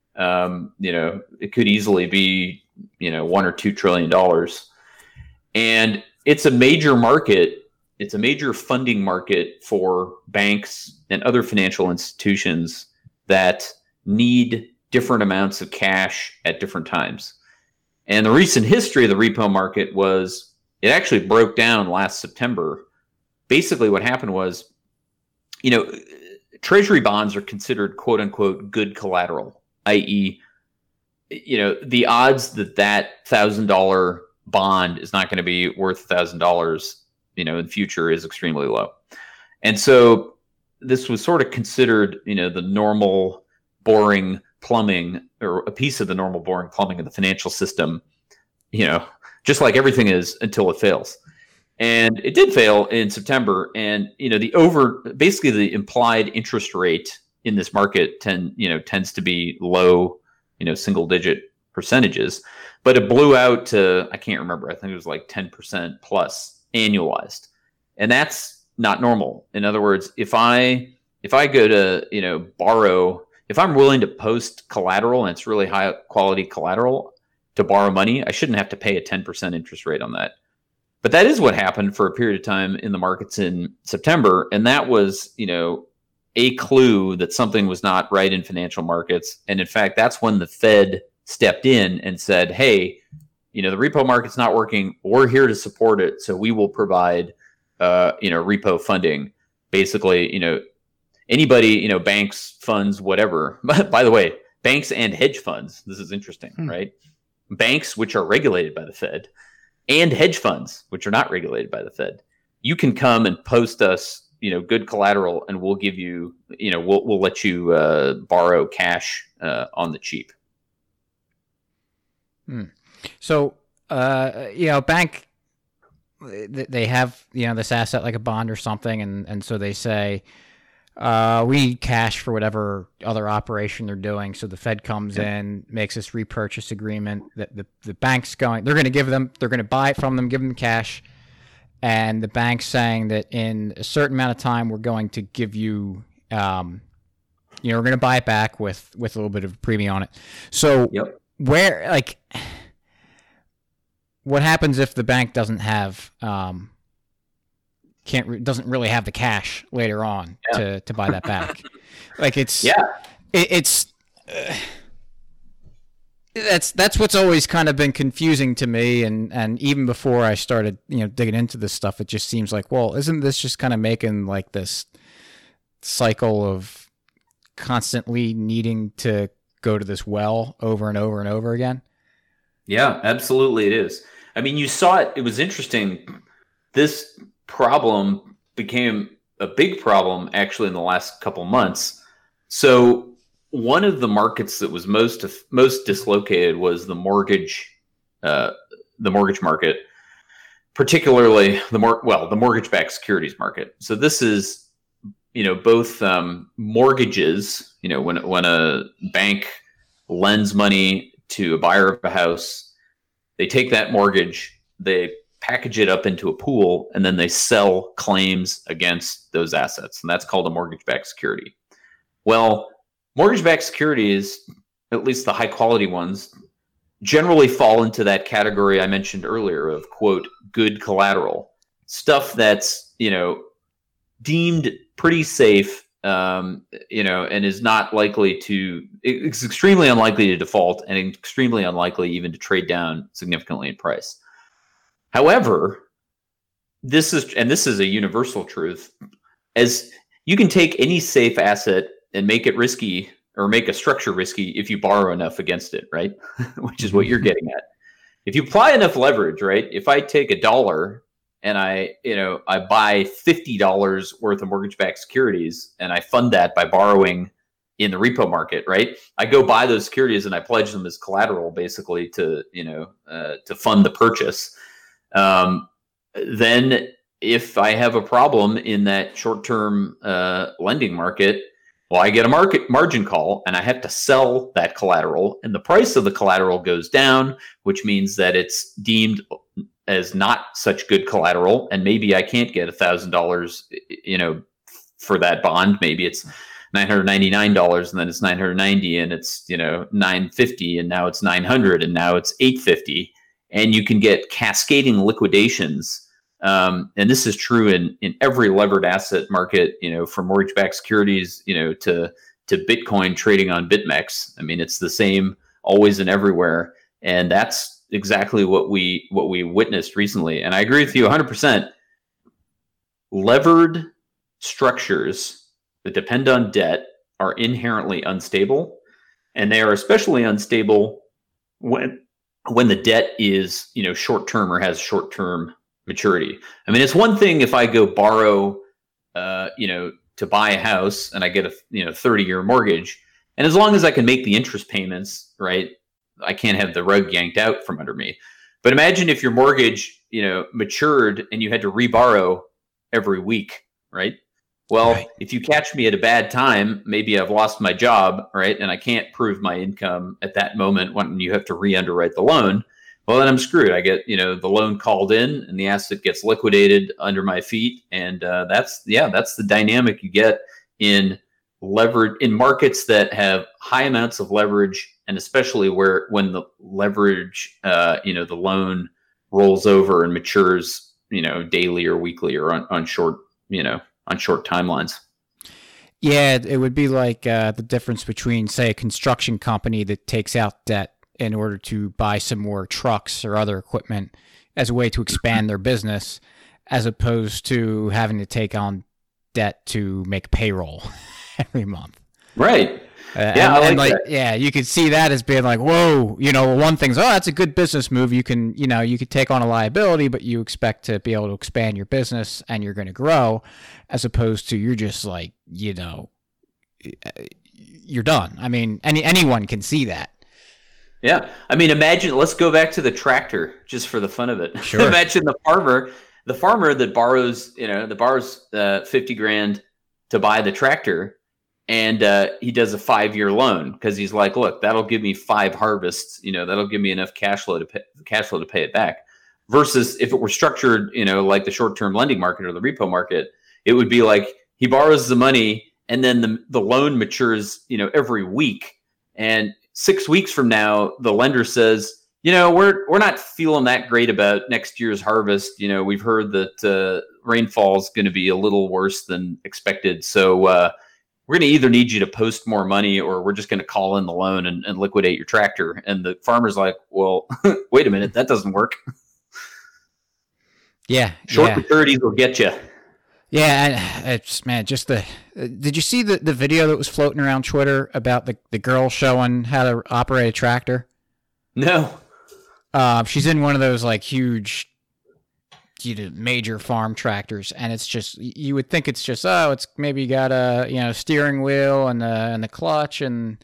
It could easily be, $1 or $2 trillion. And it's a major market. It's a major funding market for banks and other financial institutions that need different amounts of cash at different times. And the recent history of the repo market was it actually broke down last September. Basically what happened was, treasury bonds are considered quote unquote good collateral, i.e., the odds that $1,000 bond is not going to be worth $1,000, in the future is extremely low. And so this was sort of considered, the normal boring plumbing, or a piece of the normal boring plumbing of the financial system, just like everything is until it fails. And it did fail in September. And, basically the implied interest rate in this market tends to be low, single digit percentages, but it blew out to, I can't remember, I think it was like 10% plus annualized. And that's not normal. In other words, if I go to, borrow, if I'm willing to post collateral and it's really high quality collateral to borrow money, I shouldn't have to pay a 10% interest rate on that. But that is what happened for a period of time in the markets in September. And that was, a clue that something was not right in financial markets. And in fact, that's when the Fed stepped in and said, hey, the repo market's not working. We're here to support it. So we will provide, repo funding, basically, anybody, banks, funds, whatever. But by the way, banks and hedge funds, this is interesting, right? Banks, which are regulated by the Fed, and hedge funds, which are not regulated by the Fed. You can come and post us, good collateral, and we'll give you, we'll let you borrow cash on the cheap. So, bank, they have, this asset like a bond or something, and so they say, we need cash for whatever other operation they're doing. So the Fed comes in, makes this repurchase agreement that the bank's they're going to buy it from them, give them cash. And the bank's saying that in a certain amount of time, we're going to give you, we're going to buy it back with a little bit of a premium on it. So what happens if the bank doesn't have, doesn't really have the cash later on to buy that back? That's what's always kind of been confusing to me, and even before I started digging into this stuff, it just seems like, well, isn't this just kind of making like this cycle of constantly needing to go to this well over and over and over again? Yeah, absolutely it is. I mean, you saw it. It was interesting. This problem became a big problem actually in the last couple months. So one of the markets that was most dislocated was the mortgage market, particularly the mortgage-backed securities market. So this is, both mortgages. When a bank lends money to a buyer of a house, they take that mortgage, they package it up into a pool, and then they sell claims against those assets, and that's called a mortgage-backed security. Well, mortgage-backed securities, at least the high-quality ones, generally fall into that category I mentioned earlier of, quote, good collateral. Stuff that's, deemed pretty safe, and is not likely to, it's extremely unlikely to default and extremely unlikely even to trade down significantly in price. However, this is a universal truth, as you can take any safe asset and make it risky, or make a structure risky if you borrow enough against it, right? Which is what you're getting at. If you apply enough leverage, right? If I take $1 and I buy $50 worth of mortgage-backed securities, and I fund that by borrowing in the repo market, right? I go buy those securities and I pledge them as collateral, basically to fund the purchase. Then if I have a problem in that short-term lending market, well, I get a margin call and I have to sell that collateral, and the price of the collateral goes down, which means that it's deemed as not such good collateral. And maybe I can't get $1,000, for that bond. Maybe it's $999 and then it's $990 and it's, $950 and now it's $900 and now it's $850. And you can get cascading liquidations. And this is true in every levered asset market, from mortgage-backed securities, to Bitcoin trading on BitMEX. I mean, it's the same always and everywhere. And that's exactly what we witnessed recently. And I agree with you 100%. Levered structures that depend on debt are inherently unstable. And they are especially unstable when the debt is, short-term or has short-term maturity. I mean, it's one thing if I go borrow, to buy a house and I get a 30-year mortgage, and as long as I can make the interest payments, right, I can't have the rug yanked out from under me. But imagine if your mortgage, matured and you had to reborrow every week, right? Well, right. If you catch me at a bad time, maybe I've lost my job, right, and I can't prove my income at that moment when you have to re-underwrite the loan. Well, then I'm screwed. I get, the loan called in and the asset gets liquidated under my feet. And that's the dynamic you get in markets that have high amounts of leverage, and especially when the leverage, the loan rolls over and matures, daily or weekly or on short timelines. Yeah, it would be like the difference between, say, a construction company that takes out debt in order to buy some more trucks or other equipment as a way to expand their business, as opposed to having to take on debt to make payroll every month. Right. Yeah, I like that. Yeah, you could see that as being like, whoa, one thing's, that's a good business move. You can, you could take on a liability, but you expect to be able to expand your business and you're going to grow, as opposed to you're just like, you're done. I mean, anyone can see that. Yeah. I mean, imagine, let's go back to the tractor just for the fun of it. Sure. Imagine the farmer that borrows, that borrows $50,000 to buy the tractor. And he does a 5-year loan because he's like, look, that'll give me 5 harvests. That'll give me enough cash flow to pay it back. Versus if it were structured, like the short-term lending market or the repo market, it would be like he borrows the money and then the loan matures, every week. And 6 weeks from now, the lender says, we're not feeling that great about next year's harvest. We've heard that rainfall is going to be a little worse than expected. So we're going to either need you to post more money or we're just going to call in the loan and liquidate your tractor. And the farmer's like, well, wait a minute, that doesn't work. Yeah. Short maturities will get you. Yeah. Did you see the video that was floating around Twitter about the girl showing how to operate a tractor? No. She's in one of those like huge, major farm tractors, and it's just, you would think it's just, it's maybe got a steering wheel and the clutch and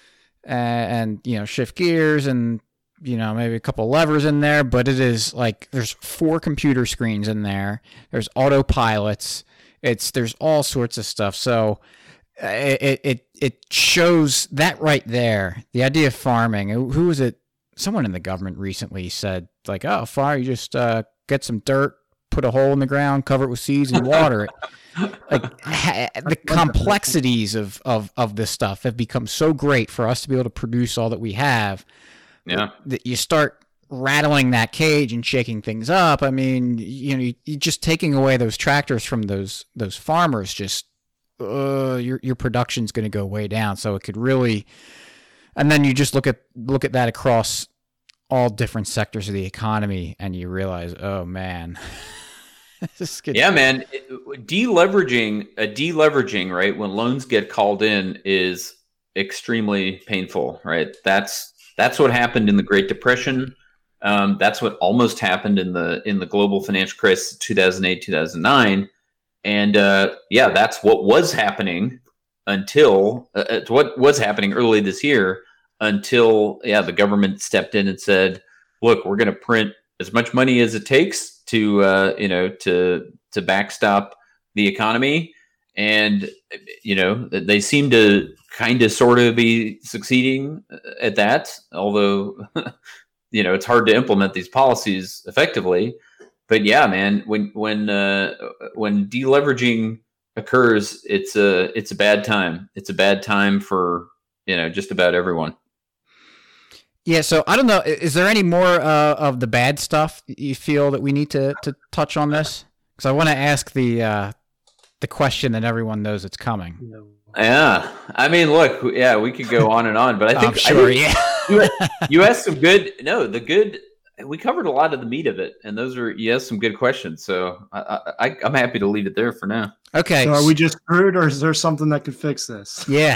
shift gears and maybe a couple levers in there, but it is like there's 4 computer screens in there. There's autopilots. There's all sorts of stuff. So it shows that right there, the idea of farming. Who was it? Someone in the government recently said like, farm, you just get some dirt, put a hole in the ground, cover it with seeds, and water it. Like the complexities of this stuff have become so great for us to be able to produce all that we have. Yeah, that you start rattling that cage and shaking things up. I mean, you just taking away those tractors from those farmers, just your production's going to go way down. So it could really, and then you just look at that across all different sectors of the economy, and you realize, oh man. Yeah, man. Deleveraging, right? When loans get called in is extremely painful, right? That's what happened in the Great Depression. That's what almost happened in the global financial crisis, 2008, 2009. And that's what was happening until what was happening early this year until the government stepped in and said, look, we're going to print as much money as it takes to backstop the economy. And they seem to kind of sort of be succeeding at that, although it's hard to implement these policies effectively. But yeah, man, when deleveraging occurs, it's a bad time. It's a bad time for just about everyone. Yeah, so I don't know. Is there any more of the bad stuff you feel that we need to touch on this? Because I want to ask the question that everyone knows it's coming. Yeah, I mean, look, we could go on and on, but I think, you asked some good. No, we covered a lot of the meat of it, and you asked some good questions. So I'm happy to leave it there for now. Okay. So are we just screwed, or is there something that could fix this? Yeah.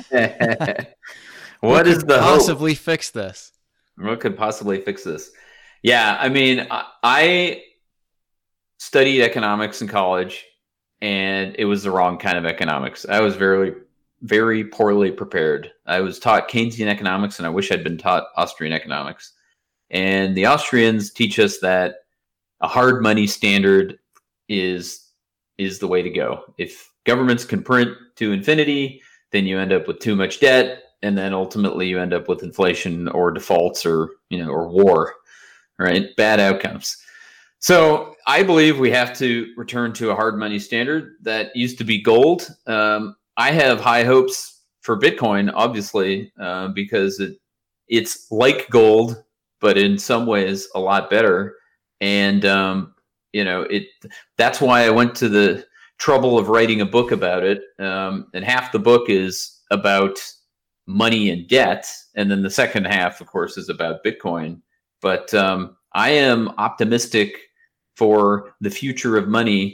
What is the possibly fix this? What could possibly fix this? Yeah, I mean, I studied economics in college, and it was the wrong kind of economics. I was very, very poorly prepared. I was taught Keynesian economics, and I wish I'd been taught Austrian economics. And the Austrians teach us that a hard money standard is the way to go. If governments can print to infinity, then you end up with too much debt. And then ultimately you end up with inflation or defaults or war, right? Bad outcomes. So I believe we have to return to a hard money standard that used to be gold. I have high hopes for Bitcoin, obviously, because it's like gold, but in some ways a lot better. And, that's why I went to the trouble of writing a book about it. And half the book is about money and debt, and then the second half, of course, is about Bitcoin. But I am optimistic for the future of money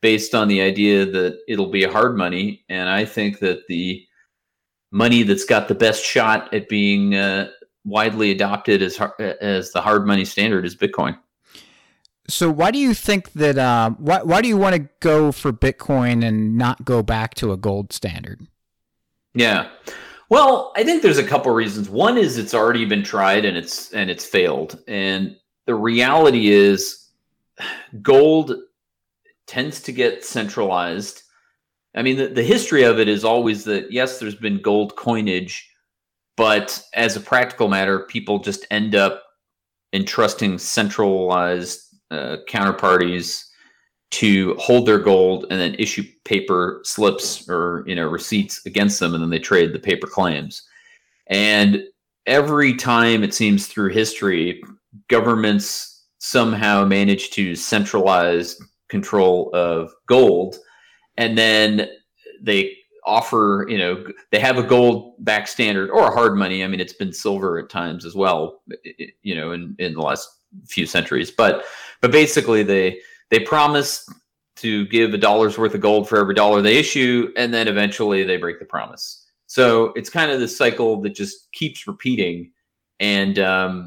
based on the idea that it'll be a hard money. And I think that the money that's got the best shot at being widely adopted as the hard money standard is Bitcoin. So why do you think that? Why do you want to go for Bitcoin and not go back to a gold standard? Yeah, well, I think there's a couple reasons. One is it's already been tried and it's failed. And the reality is, gold tends to get centralized. I mean, the history of it is always that yes, there's been gold coinage, but as a practical matter, people just end up entrusting centralized counterparties to hold their gold and then issue paper slips or receipts against them, and then they trade the paper claims. And every time it seems through history, governments somehow manage to centralize control of gold, and then they offer, they have a gold backed standard or a hard money. I mean, it's been silver at times as well, in the last few centuries, but basically they promise to give $1 worth of gold for every dollar they issue, and then eventually they break the promise. So it's kind of this cycle that just keeps repeating, and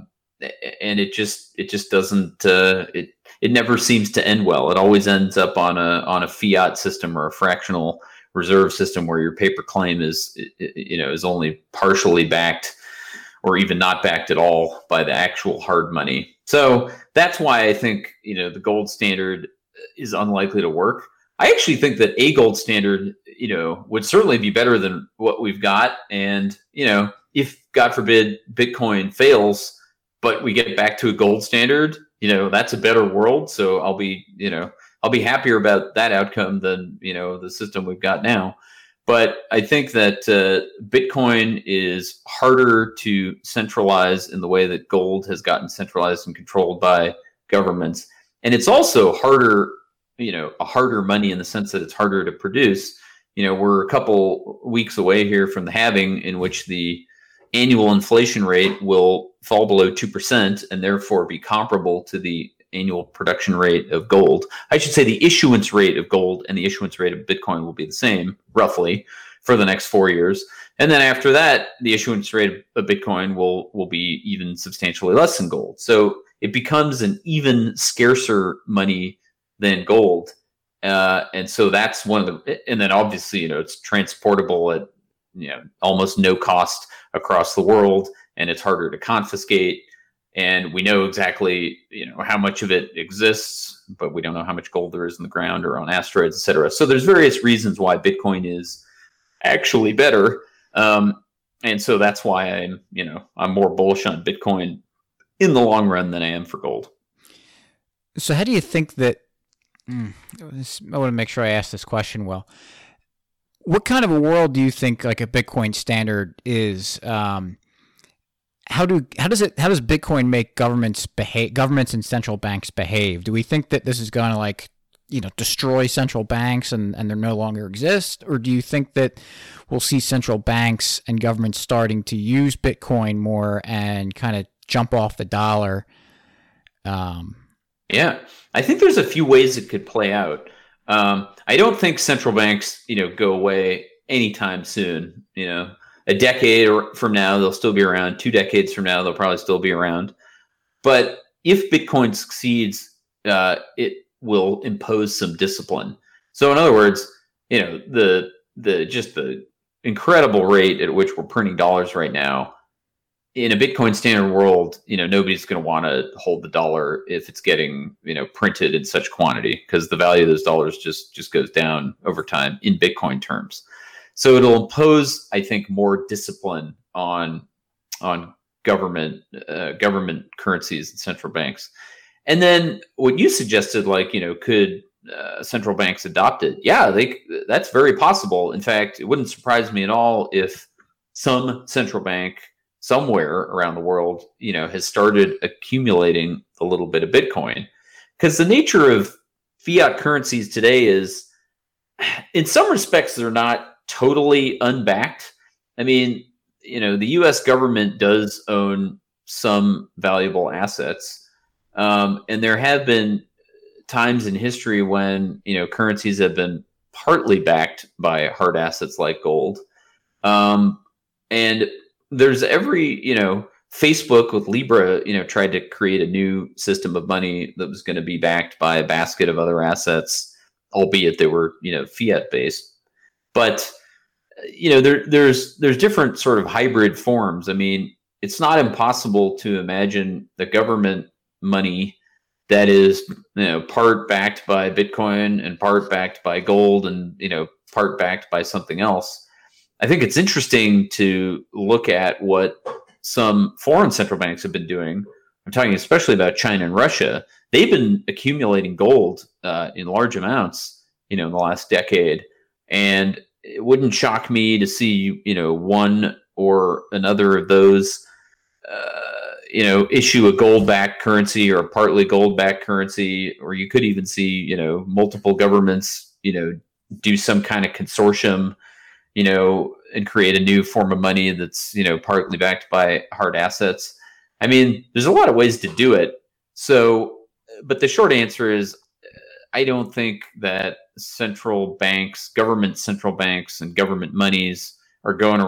it just doesn't it never seems to end well. It always ends up on a fiat system or a fractional reserve system where your paper claim is only partially backed or even not backed at all by the actual hard money. So that's why I think, the gold standard is unlikely to work. I actually think that a gold standard, would certainly be better than what we've got. And, if God forbid Bitcoin fails, but we get back to a gold standard, that's a better world. So I'll be happier about that outcome than, the system we've got now. But I think that Bitcoin is harder to centralize in the way that gold has gotten centralized and controlled by governments. And it's also harder, a harder money in the sense that it's harder to produce. We're a couple weeks away here from the halving, in which the annual inflation rate will fall below 2% and therefore be comparable to the annual production rate of gold. I should say the issuance rate of gold and the issuance rate of Bitcoin will be the same, roughly, for the next 4 years. And then after that, the issuance rate of Bitcoin will be even substantially less than gold. So it becomes an even scarcer money than gold. And so that's one of the, and then obviously, it's transportable at, almost no cost across the world, and it's harder to confiscate. And we know exactly, how much of it exists, but we don't know how much gold there is in the ground or on asteroids, et cetera. So there's various reasons why Bitcoin is actually better. And so that's why I'm more bullish on Bitcoin in the long run than I am for gold. So how do you think that, I want to make sure I ask this question well. What kind of a world do you think like a Bitcoin standard is? How does Bitcoin make governments and central banks behave? Do we think that this is going to destroy central banks and they no longer exist? Or do you think that we'll see central banks and governments starting to use Bitcoin more and kind of jump off the dollar? Yeah, I think there's a few ways it could play out. I don't think central banks, go away anytime soon. A decade from now, they'll still be around. 2 decades from now, they'll probably still be around. But if Bitcoin succeeds, it will impose some discipline. So in other words, the incredible rate at which we're printing dollars right now, in a Bitcoin standard world, nobody's going to want to hold the dollar if it's getting, printed in such quantity, because the value of those dollars just goes down over time in Bitcoin terms. So it'll impose, I think, more discipline on government currencies and central banks. And then what you suggested, could central banks adopt it? Yeah, that's very possible. In fact, it wouldn't surprise me at all if some central bank somewhere around the world, has started accumulating a little bit of Bitcoin. Because the nature of fiat currencies today is, in some respects, they're not totally unbacked. I mean, the U.S. government does own some valuable assets, and there have been times in history when, currencies have been partly backed by hard assets like gold. And there's Facebook with Libra, tried to create a new system of money that was going to be backed by a basket of other assets, albeit they were, fiat based. But, there's different sort of hybrid forms. I mean, it's not impossible to imagine the government money that is, part backed by Bitcoin and part backed by gold and, part backed by something else. I think it's interesting to look at what some foreign central banks have been doing. I'm talking especially about China and Russia. They've been accumulating gold in large amounts, in the last decade. And it wouldn't shock me to see, one or another of those, issue a gold-backed currency or a partly gold-backed currency, or you could even see, multiple governments, do some kind of consortium, and create a new form of money that's, partly backed by hard assets. I mean, there's a lot of ways to do it. So, but the short answer is, I don't think that government central banks and government monies are going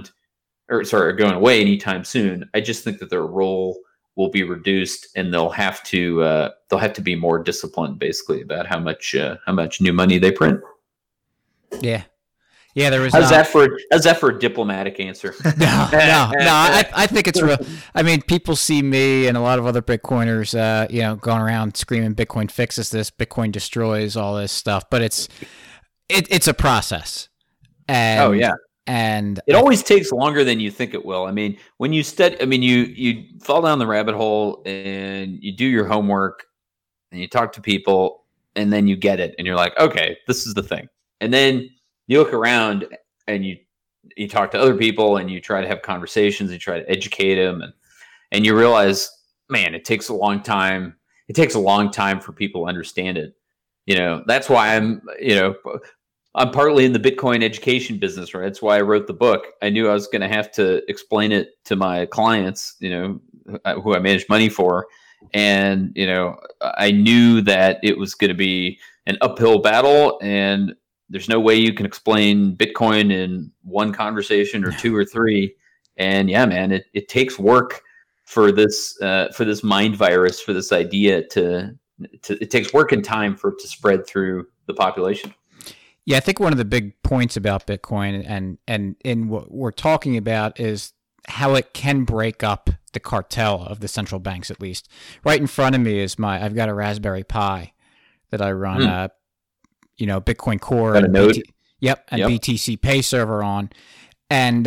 away anytime soon. I just think that their role will be reduced, and they'll have to be more disciplined, basically, about how much new money they print. Yeah. Yeah, there was. How's that for a diplomatic answer? No. I think it's real. I mean, people see me and a lot of other Bitcoiners, going around screaming, "Bitcoin fixes this, Bitcoin destroys all this stuff." But it's a process. And, oh yeah, and it always takes longer than you think it will. I mean, when you you fall down the rabbit hole and you do your homework and you talk to people, and then you get it, and you're like, okay, this is the thing, and then you look around and you talk to other people and you try to have conversations and try to educate them, and you realize, man, it takes a long time. It takes a long time for people to understand it. That's why I'm partly in the Bitcoin education business, right? That's why I wrote the book. I knew I was going to have to explain it to my clients, who I manage money for. And, I knew that it was going to be an uphill battle, and there's no way you can explain Bitcoin in one conversation or two or three. And yeah, man, it takes work for this mind virus, for this idea it takes work and time for it to spread through the population. Yeah, I think one of the big points about Bitcoin and in what we're talking about is how it can break up the cartel of the central banks, at least. Right in front of me is I've got a Raspberry Pi that I run Bitcoin Core and BTC Pay server on. And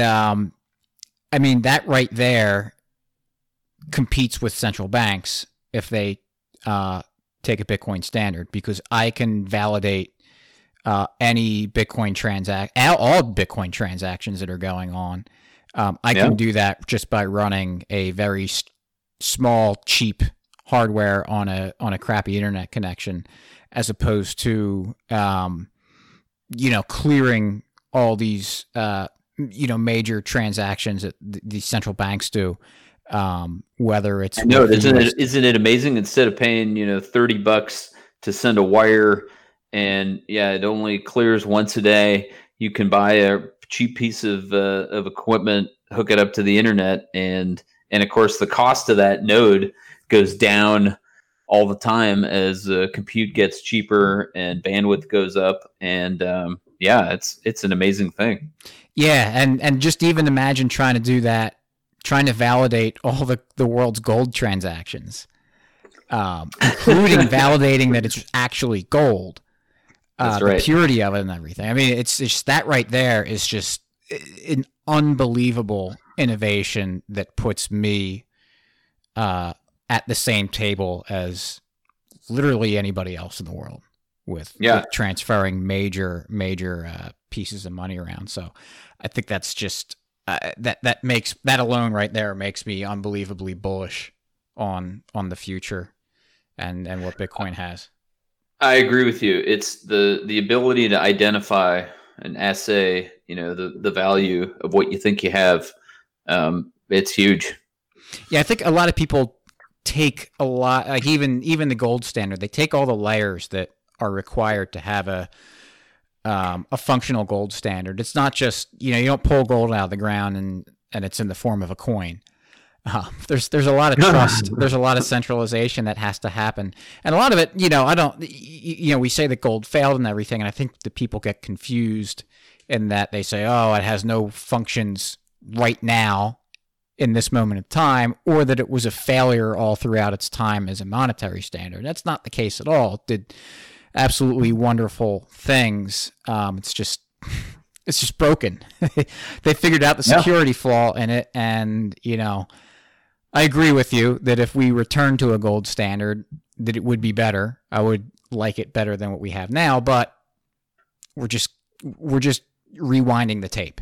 I mean, that right there competes with central banks if they take a Bitcoin standard, because I can validate any Bitcoin all Bitcoin transactions that are going on. I can do that just by running a very small, cheap hardware on a crappy internet connection, as opposed to clearing all these major transactions that these central banks do. Whether it's isn't it amazing? Instead of paying $30 to send a wire, and it only clears once a day, you can buy a cheap piece of equipment, hook it up to the internet, and of course the cost of that node goes down all the time as compute gets cheaper and bandwidth goes up, and it's an amazing thing. Yeah, and just even imagine trying to do that, trying to validate all the world's gold transactions, including validating that it's actually gold. That's right. The purity of it and everything. I mean, it's just that right there is just an unbelievable innovation that puts me at the same table as literally anybody else in the world with transferring major pieces of money around. So I think that's just that alone right there makes me unbelievably bullish on the future and what Bitcoin has. I agree with you. It's the ability to identify and assay, the value of what you think you have. It's huge. Yeah, I think a lot of people take a lot, like even the gold standard, they take all the layers that are required to have a functional gold standard. It's not just, you don't pull gold out of the ground and it's in the form of a coin. There's a lot of trust. There's a lot of centralization that has to happen. And a lot of it, we say that gold failed and everything. And I think the people get confused in that they say, oh, it has no functions right now in this moment of time, or that it was a failure all throughout its time as a monetary standard. That's not the case at all. It did absolutely wonderful things. It's just broken. They figured out the security flaw in it. And, I agree with you that if we return to a gold standard, that it would be better. I would like it better than what we have now, but we're just rewinding the tape.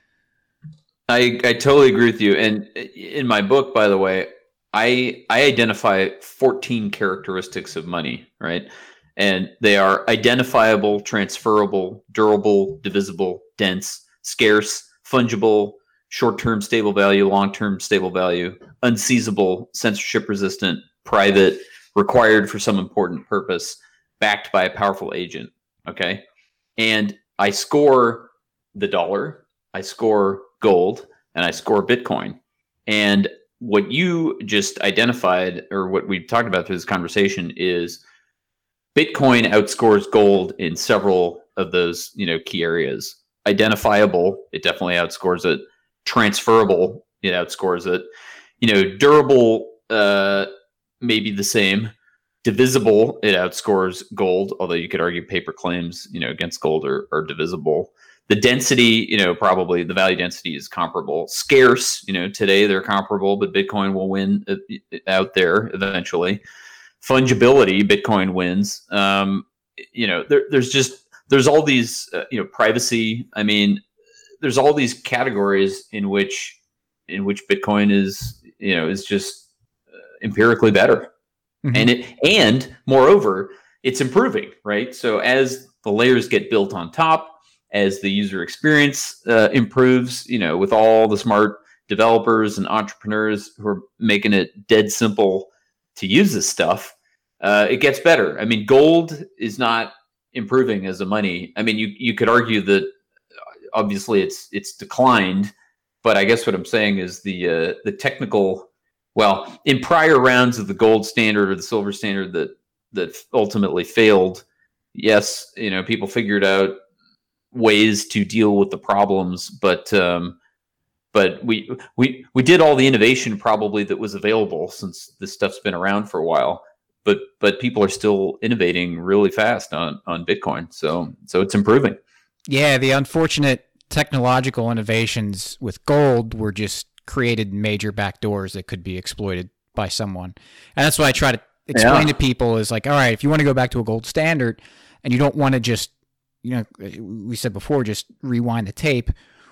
I totally agree with you. And in my book, by the way, I identify 14 characteristics of money, right? And they are identifiable, transferable, durable, divisible, dense, scarce, fungible, short-term stable value, long-term stable value, unseizable, censorship resistant, private, required for some important purpose, backed by a powerful agent. Okay. And I score the dollar, I score gold, and I score Bitcoin. And what you just identified, or what we've talked about through this conversation, is Bitcoin outscores gold in several of those, key areas. Identifiable, it definitely outscores it. Transferable, it outscores it. Durable, maybe the same. Divisible, it outscores gold, although you could argue paper claims, against gold are divisible. The density, probably the value density is comparable. Scarce, today they're comparable, but Bitcoin will win out there eventually. Fungibility, Bitcoin wins. There's all these, privacy. I mean, there's all these categories in which Bitcoin is just empirically better. Mm-hmm. And moreover, it's improving, right? So as the layers get built on top, as the user experience improves, with all the smart developers and entrepreneurs who are making it dead simple to use this stuff, it gets better. I mean, gold is not improving as a money. I mean, you could argue that obviously it's declined, but I guess what I'm saying is the technical. Well, in prior rounds of the gold standard or the silver standard that ultimately failed, yes, people figured out ways to deal with the problems, but we did all the innovation probably that was available since this stuff's been around for a while. But people are still innovating really fast on Bitcoin, so it's improving. Yeah, the unfortunate technological innovations with gold were just created major backdoors that could be exploited by someone. And that's what I try to explain to people is like, all right, if you want to go back to a gold standard and you don't want to just, we said before, just rewind the tape,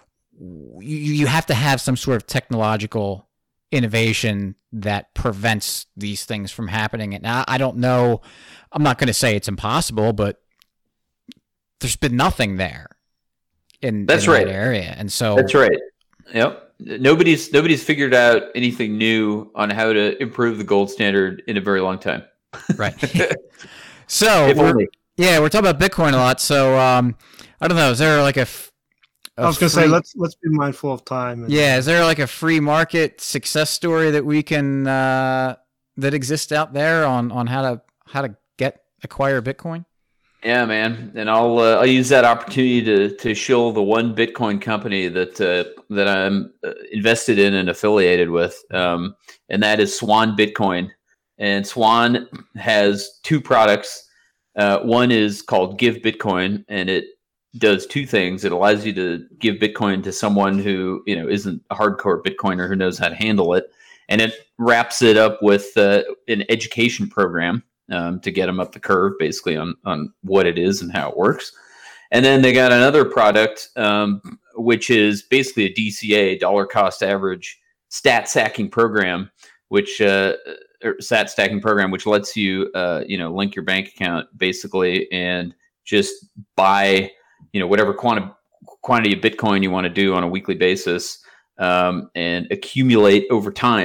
you have to have some sort of technological innovation that prevents these things from happening. And I don't know, I'm not going to say it's impossible, but there's been nothing there in that area. And so that's right. Yep. Nobody's figured out anything new on how to improve the gold standard in a very long time. Right. So we're talking about Bitcoin a lot. So I don't know. Is there like I was going to say let's be mindful of time. Is there like a free market success story that we can that exists out there on how to acquire Bitcoin? Yeah, man, and I'll use that opportunity to shill the one Bitcoin company that I'm invested in and affiliated with, and that is Swan Bitcoin. And Swan has two products. One is called Give Bitcoin, and it does two things. It allows you to give Bitcoin to someone who isn't a hardcore Bitcoiner who knows how to handle it, and it wraps it up with an education program. To get them up the curve, basically on what it is and how it works. And then they got another product, which is basically a DCA, dollar cost average stat stacking program, which lets you, link your bank account basically and just buy, whatever quantity of Bitcoin you want to do on a weekly basis, and accumulate over time.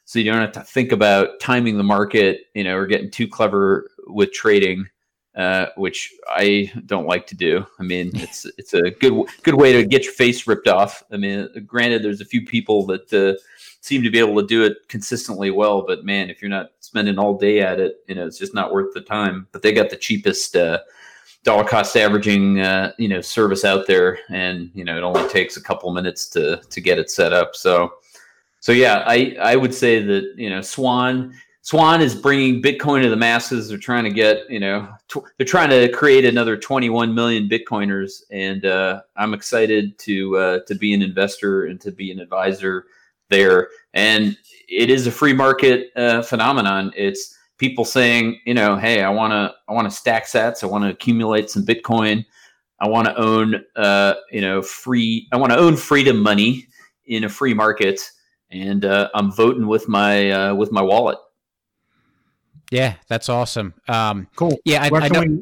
so you don't have to think about timing the market, or getting too clever with trading, which I don't like to do. I mean, it's a good way to get your face ripped off. I mean, granted, there's a few people that seem to be able to do it consistently well, but man, if you're not spending all day at it, it's just not worth the time. But they got the cheapest dollar cost averaging service out there, and it only takes a couple minutes to get it set up. So yeah, I would say that Swan is bringing Bitcoin to the masses. They're trying to get they're trying to create another 21 million Bitcoiners, and I'm excited to be an investor and to be an advisor there. And it is a free market phenomenon. It's people saying, hey, I want to stack sats. I want to accumulate some Bitcoin. I want to own, I want to own freedom money in a free market. And I'm voting with my wallet. Yeah, that's awesome. Cool. Yeah, I know.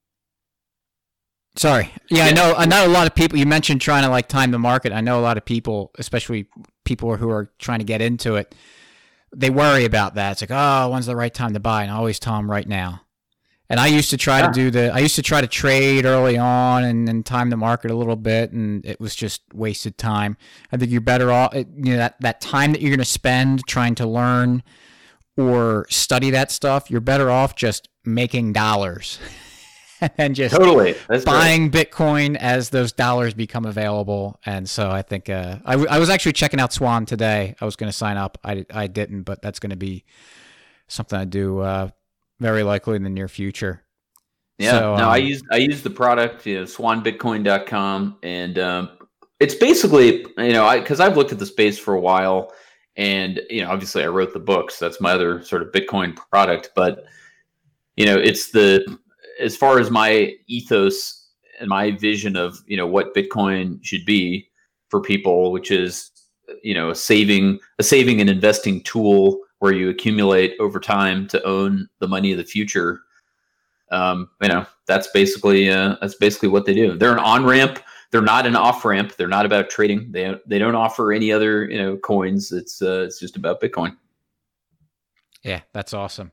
Sorry. Yeah, yeah, I know a lot of people, you mentioned trying to time the market. I know a lot of people, especially people who are trying to get into it, they worry about that. It's like, oh, when's the right time to buy? And I always tell them right now. And I used to try to trade early on and then time the market a little bit, and it was just wasted time. I think you're better off, that time that you're going to spend trying to learn or study that stuff, you're better off just making dollars and just totally. That's buying Bitcoin as those dollars become available. And so I think I was actually checking out Swan today. I was going to sign up. I didn't, but that's going to be something I do very likely in the near future. Yeah. So, no, I use the product, swanbitcoin.com, and it's basically, because I've looked at the space for a while, and obviously I wrote the book, so that's my other sort of Bitcoin product. But it's as far as my ethos and my vision of what Bitcoin should be for people, which is a saving and investing tool where you accumulate over time to own the money of the future. That's basically what they do. They're an on-ramp. They're not an off-ramp. They're not about trading. They don't offer any other coins. It's just about Bitcoin. Yeah, that's awesome.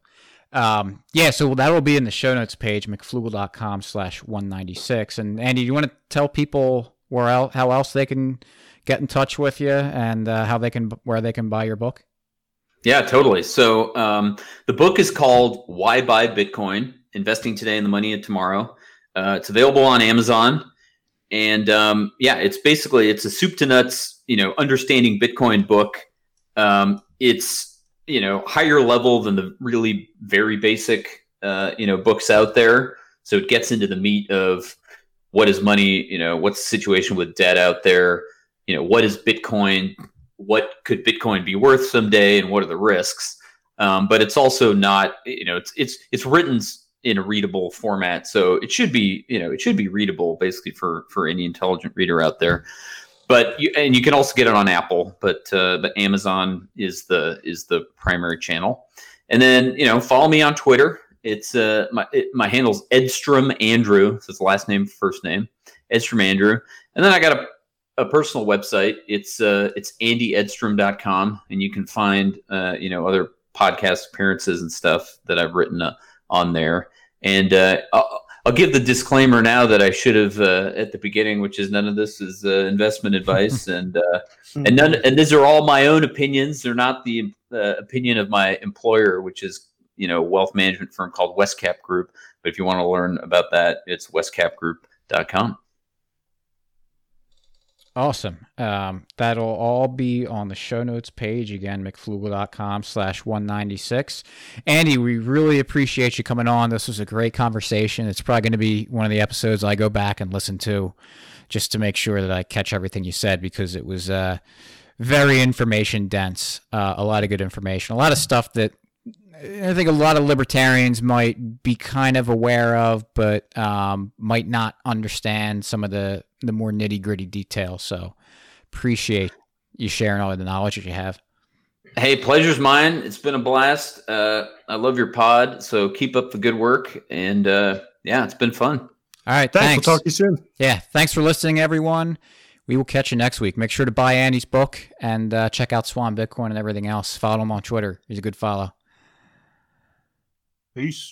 So that will be in the show notes page, mcflugel.com/196. And Andy, do you want to tell people how else they can get in touch with you and where they can buy your book? Yeah, totally. So the book is called Why Buy Bitcoin? Investing Today and the Money of Tomorrow. It's available on Amazon. And it's a soup to nuts, understanding Bitcoin book. It's, higher level than the really very basic, books out there. So it gets into the meat of what is money, what's the situation with debt out there, what is Bitcoin, what could Bitcoin be worth someday, and what are the risks. But it's also not, it's written in a readable format, so it should be readable basically for any intelligent reader out there. But you can also get it on Apple, but Amazon is the primary channel. And then follow me on Twitter. It's my handle's Edstrom Andrew, so it's last name first name, Edstrom Andrew. And then I got a personal website. It's andyedstrom.com, and you can find other podcast appearances and stuff that I've written on there. And I'll give the disclaimer now that I should have at the beginning, which is none of this is investment advice, and these are all my own opinions. They're not the opinion of my employer, which is a wealth management firm called Westcap Group. But if you want to learn about that, it's westcapgroup.com. Awesome. That'll all be on the show notes page. Again, mcflugel.com/196. Andy, we really appreciate you coming on. This was a great conversation. It's probably going to be one of the episodes I go back and listen to just to make sure that I catch everything you said, because it was very information dense, a lot of good information, a lot of stuff that I think a lot of libertarians might be kind of aware of, but might not understand some of the more nitty-gritty details. So appreciate you sharing all of the knowledge that you have. Hey, pleasure's mine. It's been a blast. I love your pod, so keep up the good work. And it's been fun. All right, thanks. We'll talk to you soon. Yeah, thanks for listening, everyone. We will catch you next week. Make sure to buy Andy's book and check out Swan Bitcoin and everything else. Follow him on Twitter. He's a good follow. Peace.